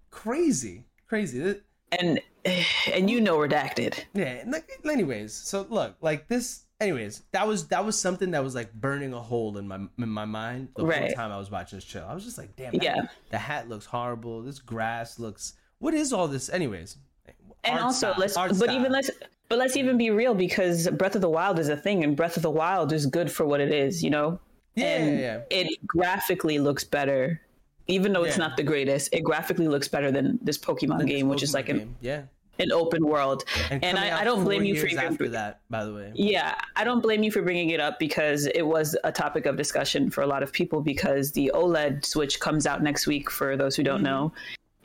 Crazy, crazy. And and you know Redacted. Yeah. Like, anyways, so look, like this. Anyways, that was that was something that was like burning a hole in my in my mind the right. whole time I was watching this show. I was just like, damn. That, yeah. The hat looks horrible. This grass looks. What is all this? Anyways. And also, style, let's. But style. even let's. But let's even be real because Breath of the Wild is a thing, and Breath of the Wild is good for what it is. You know. Yeah, and yeah, yeah. It graphically looks better, even though it's yeah. not the greatest. It graphically looks better than this Pokemon than game, this which Pokemon is like an game. Yeah. an open world. And, and I, I don't blame you for even after that. By the way, yeah, I don't blame you for bringing it up because it was a topic of discussion for a lot of people because the OLED Switch comes out next week. For those who don't mm-hmm. know,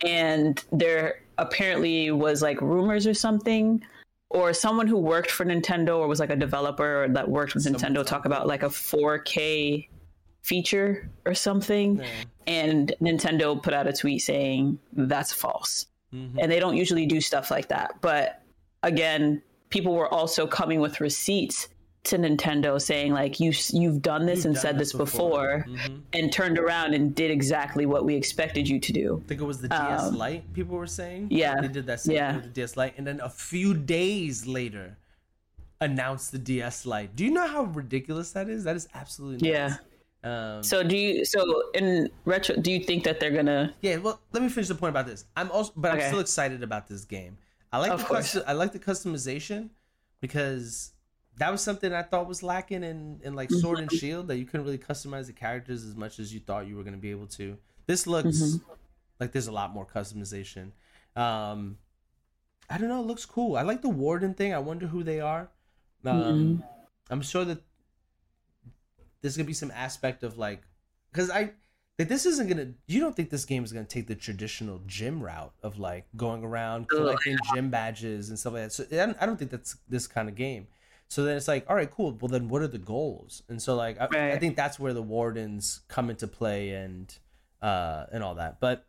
and there apparently was like rumors or something. Or someone who worked for Nintendo or was like a developer that worked with Someone Nintendo talk about like a four K feature or something. Yeah. And Nintendo put out a tweet saying that's false. Mm-hmm. And they don't usually do stuff like that. But again, people were also coming with receipts to Nintendo saying like, you, you've done this you've and done said this before, before mm-hmm. and turned around and did exactly what we expected you to do. I think it was the D S um, Lite people were saying. Yeah. They did that same yeah. thing with the D S Lite. And then a few days later announced the D S Lite. Do you know how ridiculous that is? That is absolutely nuts. Yeah. Um, so do you? So in retro, do you think that they're gonna? Yeah. Well, let me finish the point about this. I'm also, but okay. I'm still excited about this game. I like of the custom, I like the customization because that was something I thought was lacking in in like Sword and Shield, that you couldn't really customize the characters as much as you thought you were going to be able to. This looks mm-hmm. like there's a lot more customization. Um, I don't know. It looks cool. I like the Warden thing. I wonder who they are. Um, mm-hmm. I'm sure that there's gonna be some aspect of like, because I like this isn't gonna. You don't think this game is gonna take the traditional gym route of like going around collecting Ugh. gym badges and stuff like that. So I don't, I don't think that's this kind of game. So then it's like, all right, cool. Well, then what are the goals? And so like, I, right. I think that's where the Wardens come into play and uh and all that. But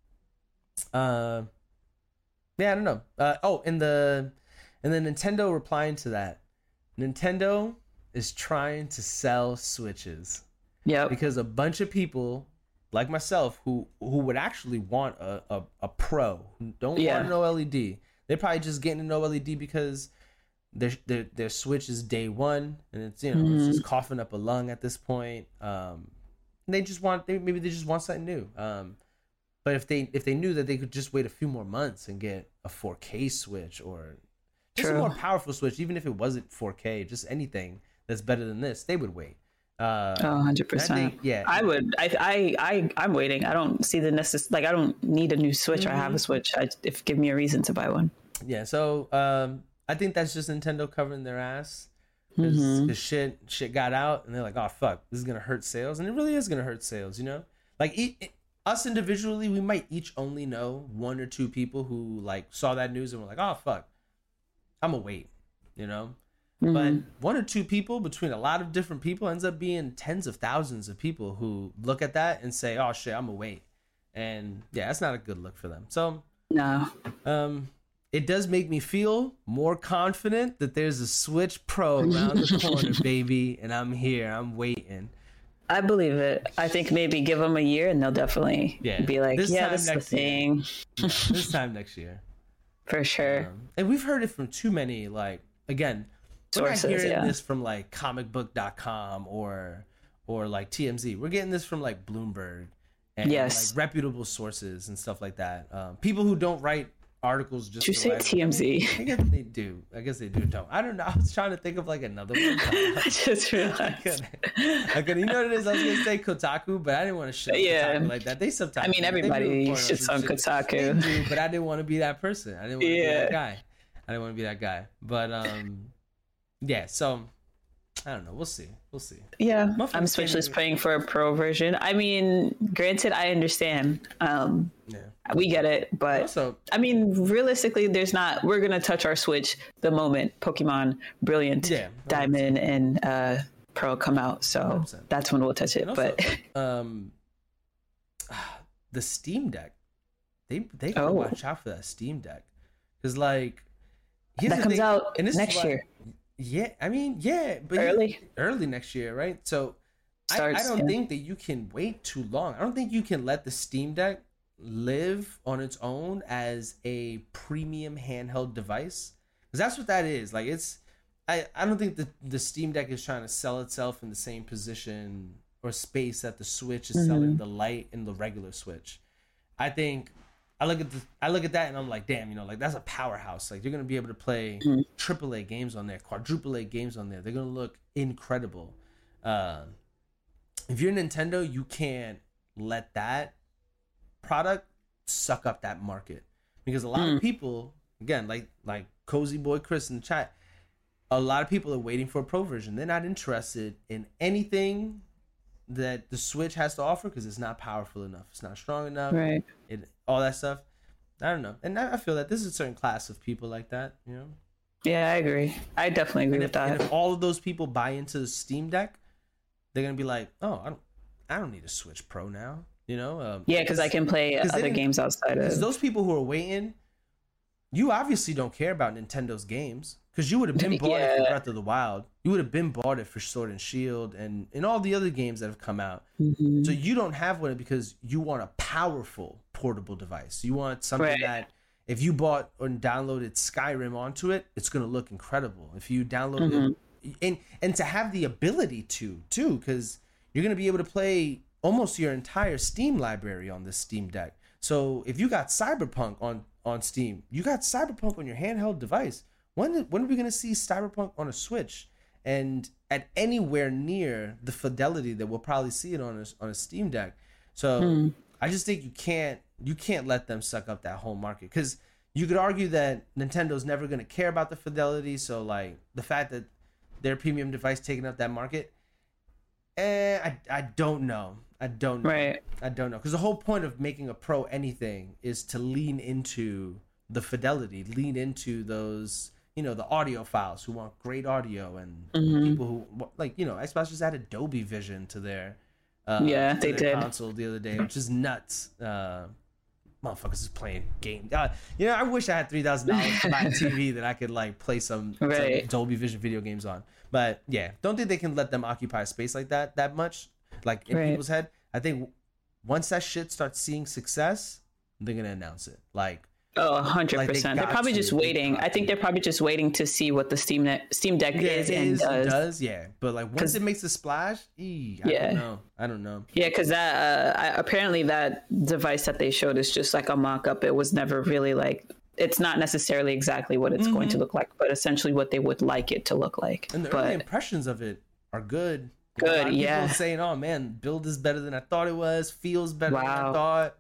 uh, yeah, I don't know. Uh, oh, and the and then Nintendo replying to that. Nintendo is trying to sell Switches. Yeah. Because a bunch of people like myself who who would actually want a, a, a Pro, who don't yeah. want an OLED. They're probably just getting an OLED because their their their Switch is day one and it's, you know, mm-hmm. it's just coughing up a lung at this point. Um they just want they maybe they just want something new. Um but if they if they knew that they could just wait a few more months and get a four K Switch or just True. a more powerful Switch, even if it wasn't four K, just anything that's better than this, they would wait. Uh, oh, one hundred percent. Yeah. I would. I, I, I, I'm waiting. I don't see the necess- like, I don't need a new Switch. Mm-hmm. I have a Switch. I, if give me a reason to buy one. Yeah. So um, I think that's just Nintendo covering their ass. Because mm-hmm. shit, shit got out and they're like, oh, fuck, this is going to hurt sales. And it really is going to hurt sales, you know? Like, it, it, us individually, we might each only know one or two people who, like, saw that news and were like, oh, fuck, I'm going to wait, you know? Mm-hmm. But one or two people between a lot of different people ends up being tens of thousands of people who look at that and say, oh shit, I'm gonna wait. And yeah, that's not a good look for them. So no. Um, it does make me feel more confident that there's a Switch Pro around the corner, baby. And I'm here, I'm waiting. I believe it. I think maybe give them a year and they'll definitely yeah. be like, this yeah, this is the thing. Yeah, this time next year. For sure. Um, and we've heard it from too many, like, again, we're sources, not hearing yeah. this from like comic book dot com or or like T M Z. We're getting this from like Bloomberg and yes. like reputable sources and stuff like that. Um, people who don't write articles just. Did you say T M Z? I guess they do. I guess they do. Don't. I don't know. I was trying to think of like another one. I just realized. I couldn't. I couldn't. You know what it is? I was gonna say Kotaku, but I didn't want to shut yeah. Kotaku like that. They sometimes. I mean, everybody shits on Kotaku. They do, but I didn't want to be that person. I didn't want to yeah. be that guy. I didn't want to be that guy. But um. Yeah, so I don't know. We'll see. We'll see. Yeah, I'm Switchless praying for a Pro version. I mean, granted, I understand. Um, yeah, we get it, but also, I mean, realistically, there's not. We're gonna touch our Switch the moment Pokemon Brilliant, yeah, Diamond, and uh, Pro come out. So one hundred percent. That's when we'll touch it. Also, but um, the Steam Deck, they they gotta oh. watch out for that Steam Deck because like that comes thing, out next why, year. Yeah, I mean, yeah, but early, early next year, right? So, Starts, I, I don't yeah. think that you can wait too long. I don't think you can let the Steam Deck live on its own as a premium handheld device, because that's what that is. Like, it's, I, I don't think the the Steam Deck is trying to sell itself in the same position or space that the Switch is mm-hmm. selling the Lite and the regular Switch. I think. I look at the, I look at that and I'm like, damn, you know, like that's a powerhouse. Like you're gonna be able to play mm-hmm. triple A games on there, quadruple A games on there. They're gonna look incredible. Uh, if you're Nintendo, you can't let that product suck up that market because a lot mm. of people, again, like like Cozy Boy Chris in the chat, a lot of people are waiting for a Pro version. They're not interested in anything that the Switch has to offer because it's not powerful enough. It's not strong enough. Right. It, all that stuff. I don't know. And I feel that there's a certain class of people like that, you know? Yeah, I agree. I definitely agree and with if, that. And if all of those people buy into the Steam Deck, they're going to be like, oh, I don't, I don't need a Switch Pro now. You know? Um, yeah, because I can play other games outside of. Because those people who are waiting, you obviously don't care about Nintendo's games. Because you would have been bought yeah. it for Breath of the Wild. You would have been bought it for Sword and Shield and, and all the other games that have come out. Mm-hmm. So you don't have one because you want a powerful portable device. You want something right. that if you bought and downloaded Skyrim onto it, it's going to look incredible. If you download mm-hmm. it, and, and to have the ability to, too, because you're going to be able to play almost your entire Steam library on this Steam Deck. So if you got Cyberpunk on, on Steam, you got Cyberpunk on your handheld device. When, when are we going to see Cyberpunk on a Switch and at anywhere near the fidelity that we'll probably see it on a, on a Steam Deck? So mm. I just think you can't you can't let them suck up that whole market, because you could argue that Nintendo's never going to care about the fidelity. So like the fact that their premium device taking up that market, eh, I I don't know. I don't know. Right. I don't know, because the whole point of making a Pro anything is to lean into the fidelity, lean into those. You know, the audio files who want great audio, and mm-hmm. people who like, you know, Xbox just added Dolby Vision to their uh, yeah to they their did console the other day, which is nuts. Uh, motherfuckers is playing games. Uh, you know, I wish I had three thousand dollars to buy a T V that I could like play some, right. some Dolby Vision video games on. But yeah, don't think they can let them occupy space like that that much, like in right. people's head. I think once that shit starts seeing success, they're gonna announce it. Like. Oh, one hundred percent. Like they they're probably to. just waiting. I think they're probably just waiting to see what the Steam ne- Steam Deck yeah, is, and is does. and does. Yeah, but like once it makes a splash, ee, I yeah. don't know. I don't know. Yeah, because that uh, I, apparently that device that they showed is just like a mock-up. It was never really like. It's not necessarily exactly what it's mm-hmm. going to look like, but essentially what they would like it to look like. And the but, early impressions of it are good. Good, a lot yeah. People saying, "Oh man, build is better than I thought it was. Feels better wow. than I thought."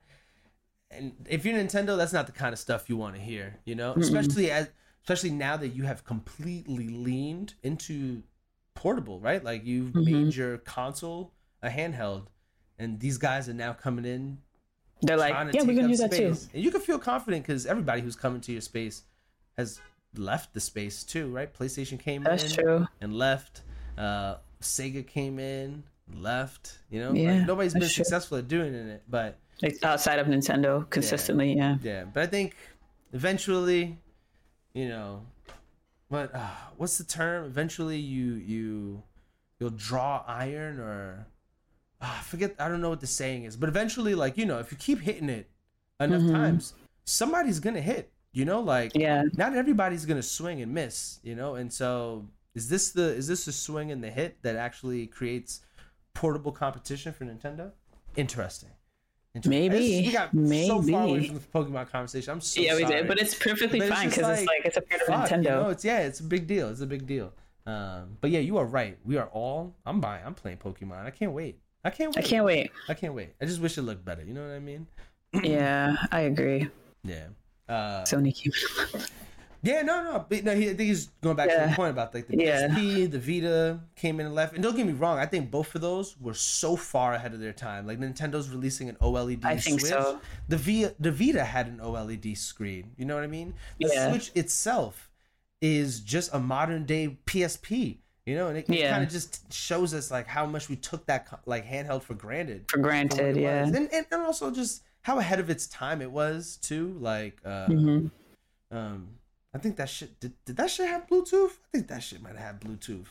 And if you're Nintendo, that's not the kind of stuff you want to hear, you know. Mm-mm. Especially as, especially now that you have completely leaned into portable, right? Like you've mm-hmm. made your console a handheld, and these guys are now coming in. They're like, yeah, we're gonna do that too. And you can feel confident because everybody who's coming to your space has left the space too, right? PlayStation came that's in true. and left. Uh, Sega came in, left. You know, yeah, like, nobody's been true. successful at doing it, but. Outside of Nintendo, consistently, yeah. Yeah, yeah. But I think eventually, you know, what uh, what's the term? Eventually, you you you'll draw iron, or uh, I forget. I don't know what the saying is. But eventually, like, you know, if you keep hitting it enough mm-hmm. times, somebody's gonna hit. You know, like yeah. not everybody's gonna swing and miss. You know, and so is this the is this the swing and the hit that actually creates portable competition for Nintendo? Interesting. Maybe we got maybe. so far away from the Pokemon conversation. I'm so yeah, we sorry. did, but it's perfectly but fine because it's, like, it's like it's a part of fuck, Nintendo. You know, it's yeah, it's a big deal. It's a big deal. Um, but yeah, you are right. We are all. I'm buying. I'm playing Pokemon. I can't wait. I can't wait. I can't wait. I can't wait. I just wish it looked better. You know what I mean? Yeah, I agree. Yeah. Uh, Sony came. Yeah, no, no, but no. He, I think he's going back yeah. to the point about like the P S P, yeah. the Vita came in and left. And don't get me wrong, I think both of those were so far ahead of their time. Like Nintendo's releasing an OLED I think Switch. so. The Vita, the Vita had an OLED screen. You know what I mean? The yeah. Switch itself is just a modern day P S P. You know, and it, yeah. it kind of just shows us like how much we took that like handheld for granted. For granted, for yeah. And, and and also just how ahead of its time it was too. Like, uh, mm-hmm. um. I think that shit did, did that shit have Bluetooth? I think that shit might have had Bluetooth.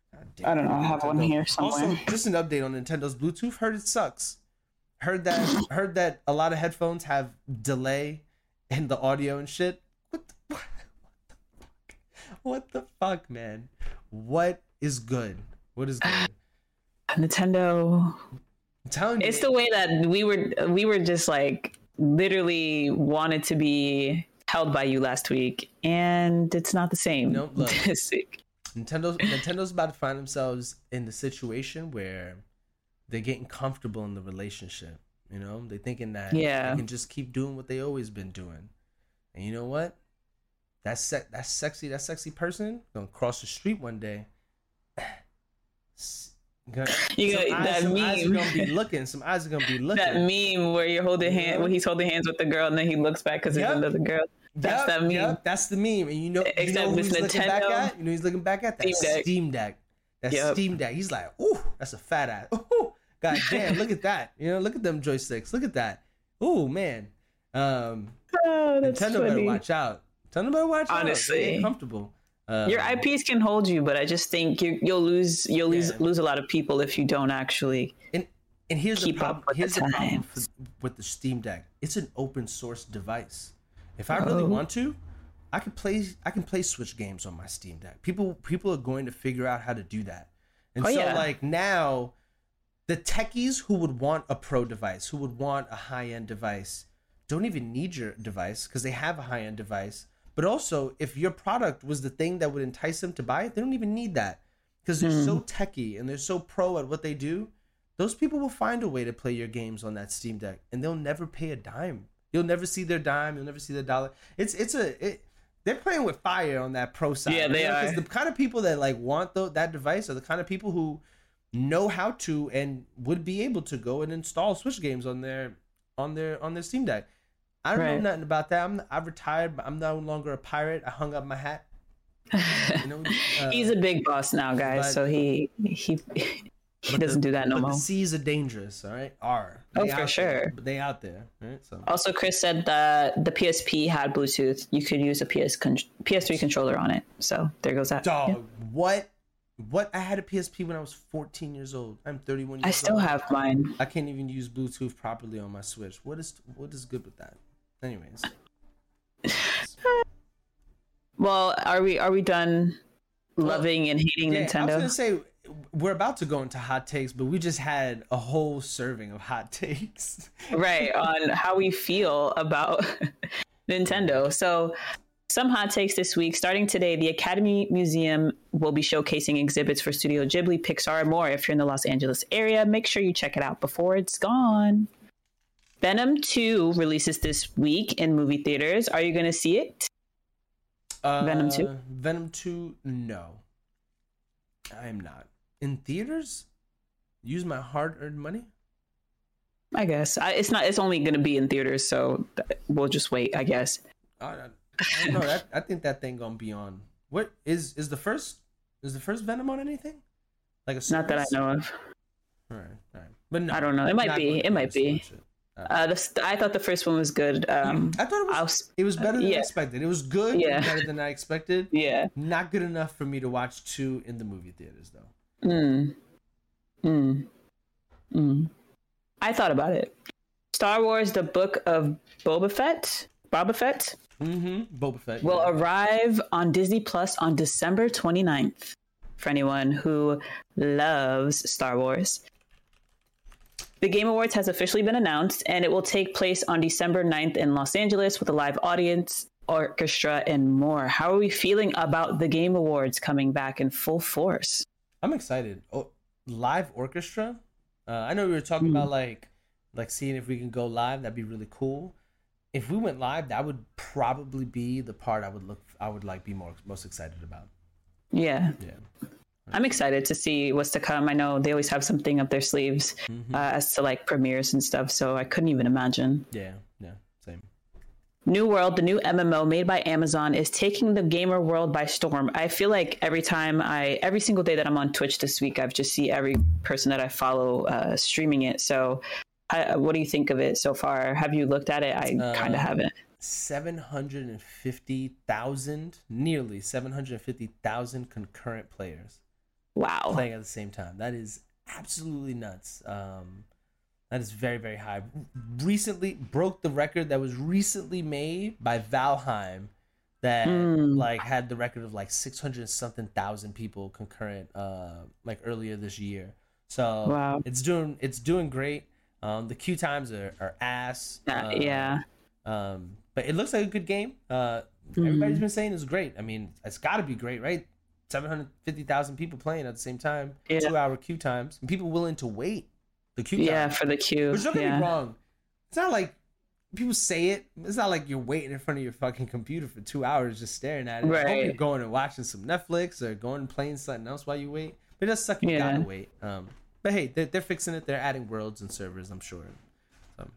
I don't know. I have one here somewhere. Also, just an update on Nintendo's Bluetooth. Heard it sucks. Heard that heard that a lot of headphones have delay in the audio and shit. What the, what the fuck? What the fuck, man? What is good? What is good? Nintendo. I'm telling you. It's the way that we were we were just like literally wanted to be held by you last week, and it's not the same. No, look, Nintendo's Nintendo's about to find themselves in the situation where they're getting comfortable in the relationship. You know, they're thinking that yeah. they can just keep doing what they always been doing. And you know what? That se- that sexy that sexy person gonna cross the street one day. Gonna, you some, got, eyes, that some meme. eyes are gonna be looking. Some eyes are gonna be looking. That meme where you're holding yeah. hand, where he's holding hands with the girl, and then he looks back because yep. there's another girl. That's yep, that meme. Yep, that's the meme. And you know, you know who he's Nintendo, looking back at? You know he's looking back at that Steam Deck. Steam Deck. That yep. Steam Deck. He's like, ooh, that's a fat ass. Ooh, God damn, look at that. You know, look at them joysticks. Look at that. Oh man. Um, oh, that's Nintendo funny. better watch out. Nintendo better watch Honestly. out. They ain't comfortable. Um, Your I Ps can hold you, but I just think you, you'll lose you'll lose Yeah. lose a lot of people if you don't actually. and and here's keep the problem. up with Here's the the, problem times. for, with the Steam Deck. It's an open source device. If I really Oh. want to, I can play I can play Switch games on my Steam Deck. People people are going to figure out how to do that. And Oh, so yeah. like now, the techies who would want a pro device, who would want a high end device, don't even need your device because they have a high end device. But also, if your product was the thing that would entice them to buy it, they don't even need that because they're so techie and they're so pro at what they do. Those people will find a way to play your games on that Steam Deck, and they'll never pay a dime. You'll never see their dime. You'll never see their dollar. It's it's a it, they're playing with fire on that pro side. Yeah, they you know, 'cause are. the kind of people that like want the, that device are the kind of people who know how to and would be able to go and install Switch games on their on their on their Steam Deck. I don't Right. know nothing about that. I'm I've retired, but I'm no longer a pirate. I hung up my hat. You know, uh, He's a big boss now, guys. but- so he he he but doesn't the, do that no but more. The seas are dangerous. All right, are Oh, They for out there, sure. but they out there. Right, so Also, Chris said that the P S P had Bluetooth. You could use a P S con- P S three controller on it. So there goes that. dog, Yeah. what what? I had a P S P when I was fourteen years old. I'm thirty-one years I still old. have mine. I can't even use Bluetooth properly on my Switch. What is what is good with that? Anyways, Well, are we are we done Well, loving and hating yeah, I was Nintendo? gonna say we're about to go into hot takes, but we just had a whole serving of hot takes. Right, on how we feel about Nintendo. So some hot takes this week. Starting today, the Academy Museum will be showcasing exhibits for Studio Ghibli, Pixar, and more. If you're in the Los Angeles area, make sure you check it out before it's gone. Venom two releases this week in movie theaters. Are you going to see it? Uh, Venom two? Venom two, no, I am not. In theaters, use my hard-earned money. I guess. I, it's not. It's only going to be in theaters, so th- we'll just wait, I guess. I, I, I don't know. That, I think that thing gonna be on. What is is the first? Is the first Venom on anything? Like a Not that I service? know of. All right, all right. But no, I don't know. It might not be. going to It might theaters to be. watch it. Uh, Uh, the, st- I thought the first one was good. Um, I thought it was. I was- it was better than yeah. I expected. It was good. Yeah. Yeah. Better than I expected. yeah. Not good enough for me to watch two in the movie theaters, though. Mm. Mm. Mm. I thought about it. Star Wars: The Book of Boba Fett, Boba Fett Mm-hmm. Boba Fett will yeah. arrive on Disney Plus on December twenty-ninth. For anyone who loves Star Wars. The Game Awards has officially been announced, and it will take place on December ninth in Los Angeles with a live audience, orchestra, and more. How are we feeling about the Game Awards coming back in full force? I'm excited. Oh, live orchestra. Uh, I know we were talking Mm. about like, like seeing if we can go live. That'd be really cool. If we went live, that would probably be the part I would look. I would like be more most excited about. Yeah. Yeah. I'm excited to see what's to come. I know they always have something up their sleeves Mm-hmm. uh, as to like premieres and stuff, so I couldn't even imagine. Yeah. Yeah. Same. New World, the new M M O made by Amazon, is taking the gamer world by storm. I feel like every time I, every single day that I'm on Twitch this week, I've just see every person that I follow uh, streaming it. So, I, what do you think of it so far? Have you looked at it? I Uh, kind of haven't. seven hundred fifty thousand, nearly seven hundred fifty thousand concurrent players Wow. playing at the same time. That is absolutely nuts. Um, that is very, very high. Recently broke the record that was recently made by Valheim that Mm. like had the record of like six hundred something thousand people concurrent uh, like earlier this year. So Wow. it's doing it's doing great. Um, the queue times are, are ass. Uh, Uh, yeah. Um, but it looks like a good game. Uh, Mm-hmm. everybody's been saying it's great. I mean, it's got to be great, right? seven hundred fifty thousand people playing at the same time, Yeah. two hour queue times, and people willing to wait the queue Yeah, time. for the queue. Which don't get Yeah. me wrong. It's not like people say it. It's not like you're waiting in front of your fucking computer for two hours just staring at it. I hope Right. you're going and watching some Netflix or going and playing something else while you wait. But it does suck you Yeah. gotta wait. Um, but hey, they're, they're fixing it. They're adding worlds and servers, I'm sure. So.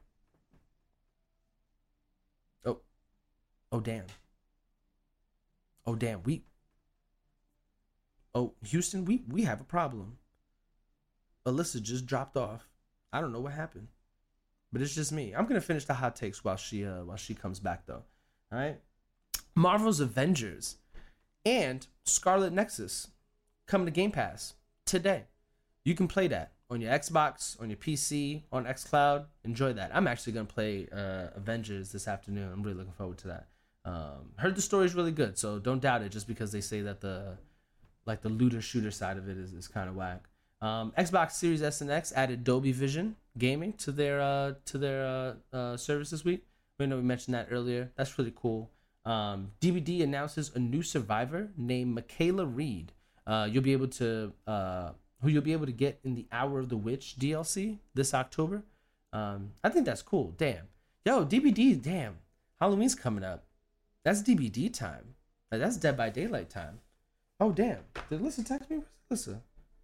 Oh. Oh, damn. Oh, damn. We. Oh, Houston, we, we have a problem. Alyssa just dropped off. I don't know what happened, but it's just me. I'm gonna finish the hot takes while she uh while she comes back though. All right. Marvel's Avengers and Scarlet Nexus come to Game Pass today. You can play that on your Xbox, on your P C, on xCloud. Enjoy that. I'm actually gonna play uh, Avengers this afternoon. I'm really looking forward to that. Um, heard the story's really good, so don't doubt it just because they say that the like the looter shooter side of it is, is kind of whack. Um, Xbox Series S and X added Dolby Vision gaming to their uh, to their uh, uh, service this week. We know we mentioned that earlier. That's really cool. Um, D V D announces a new survivor named Michaela Reed. Uh, you'll be able to uh, who you'll be able to get in the Hour of the Witch D L C this October. Um, I think that's cool. Damn, yo, D V D. Damn, Halloween's coming up. That's D V D time. Like, that's Dead by Daylight time. Oh damn, did Alyssa text me? Where's Alyssa?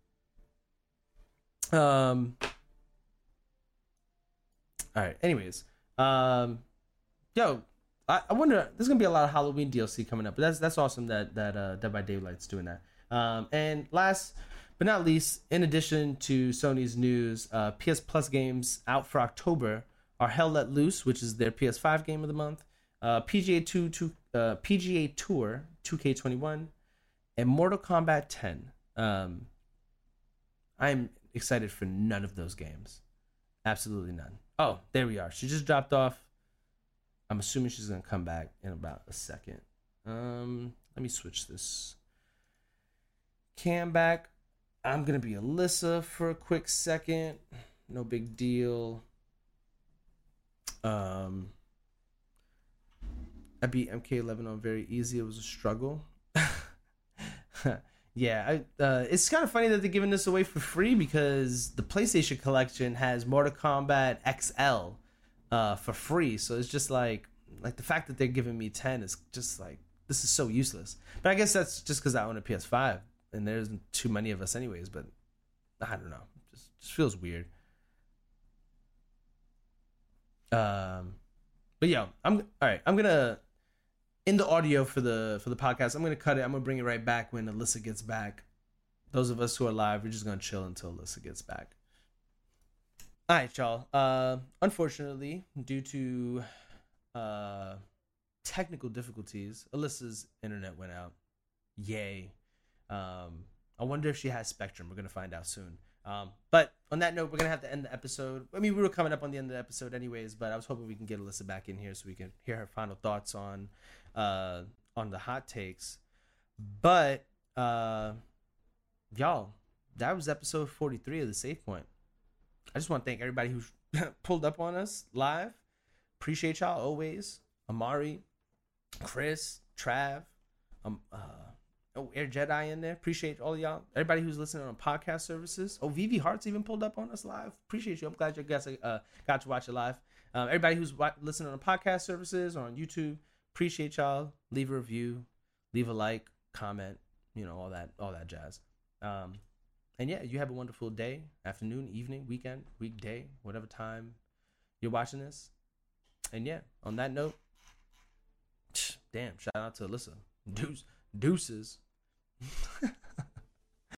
Um. All right. Anyways, um, yo, I, I wonder. There's gonna be a lot of Halloween D L C coming up, but that's that's awesome that that uh, Dead by Daylight's doing that. Um, and last but not least, in addition to Sony's news, uh, P S Plus games out for October are Hell Let Loose, which is their P S five game of the month, uh, P G A two, two uh, P G A Tour two K twenty-one, and Mortal Kombat ten. Um, I'm excited for none of those games. Absolutely none. Oh, there we are. She just dropped off. I'm assuming she's going to come back in about a second. Um, let me switch this cam back. I'm going to be Alyssa for a quick second. No big deal. Um, I beat M K eleven on very easy. It was a struggle. Yeah, I, uh, it's kind of funny that they're giving this away for free because the PlayStation Collection has Mortal Kombat X L uh, for free. So it's just like, like the fact that they're giving me ten is just like, this is so useless. But I guess that's just because I own a P S five and there's too many of us anyways. But I don't know, just just feels weird. Um, but yeah, I'm all right. I'm gonna. In the audio for the for the podcast, I'm gonna cut it. I'm gonna bring it right back when Alyssa gets back. Those of us who are live, we're just gonna chill until Alyssa gets back. All right, y'all. Uh, unfortunately, due to uh, technical difficulties, Alyssa's internet went out. Yay! Um, I wonder if she has Spectrum. We're gonna find out soon. Um, but on that note, we're gonna have to end the episode. I mean, we were coming up on the end of the episode anyways, but I was hoping we can get Alyssa back in here so we can hear her final thoughts on uh on the hot takes. But uh y'all, that was episode forty-three of the Safe Point. I just want to thank everybody who pulled up on us live. Appreciate y'all always. Amari, Chris, Trav, um uh oh, Air Jedi in there. Appreciate all y'all. Everybody who's listening on podcast services. Oh, Vivi Hearts even pulled up on us live. Appreciate you. I'm glad you guys uh, got to watch it live. Um, everybody who's wa- listening on podcast services or on YouTube, appreciate y'all. Leave a review, leave a like, comment, you know, all that, all that jazz. Um, and yeah, you have a wonderful day, afternoon, evening, weekend, weekday, whatever time you're watching this. And yeah, on that note, damn, shout out to Alyssa. Deuce, deuces.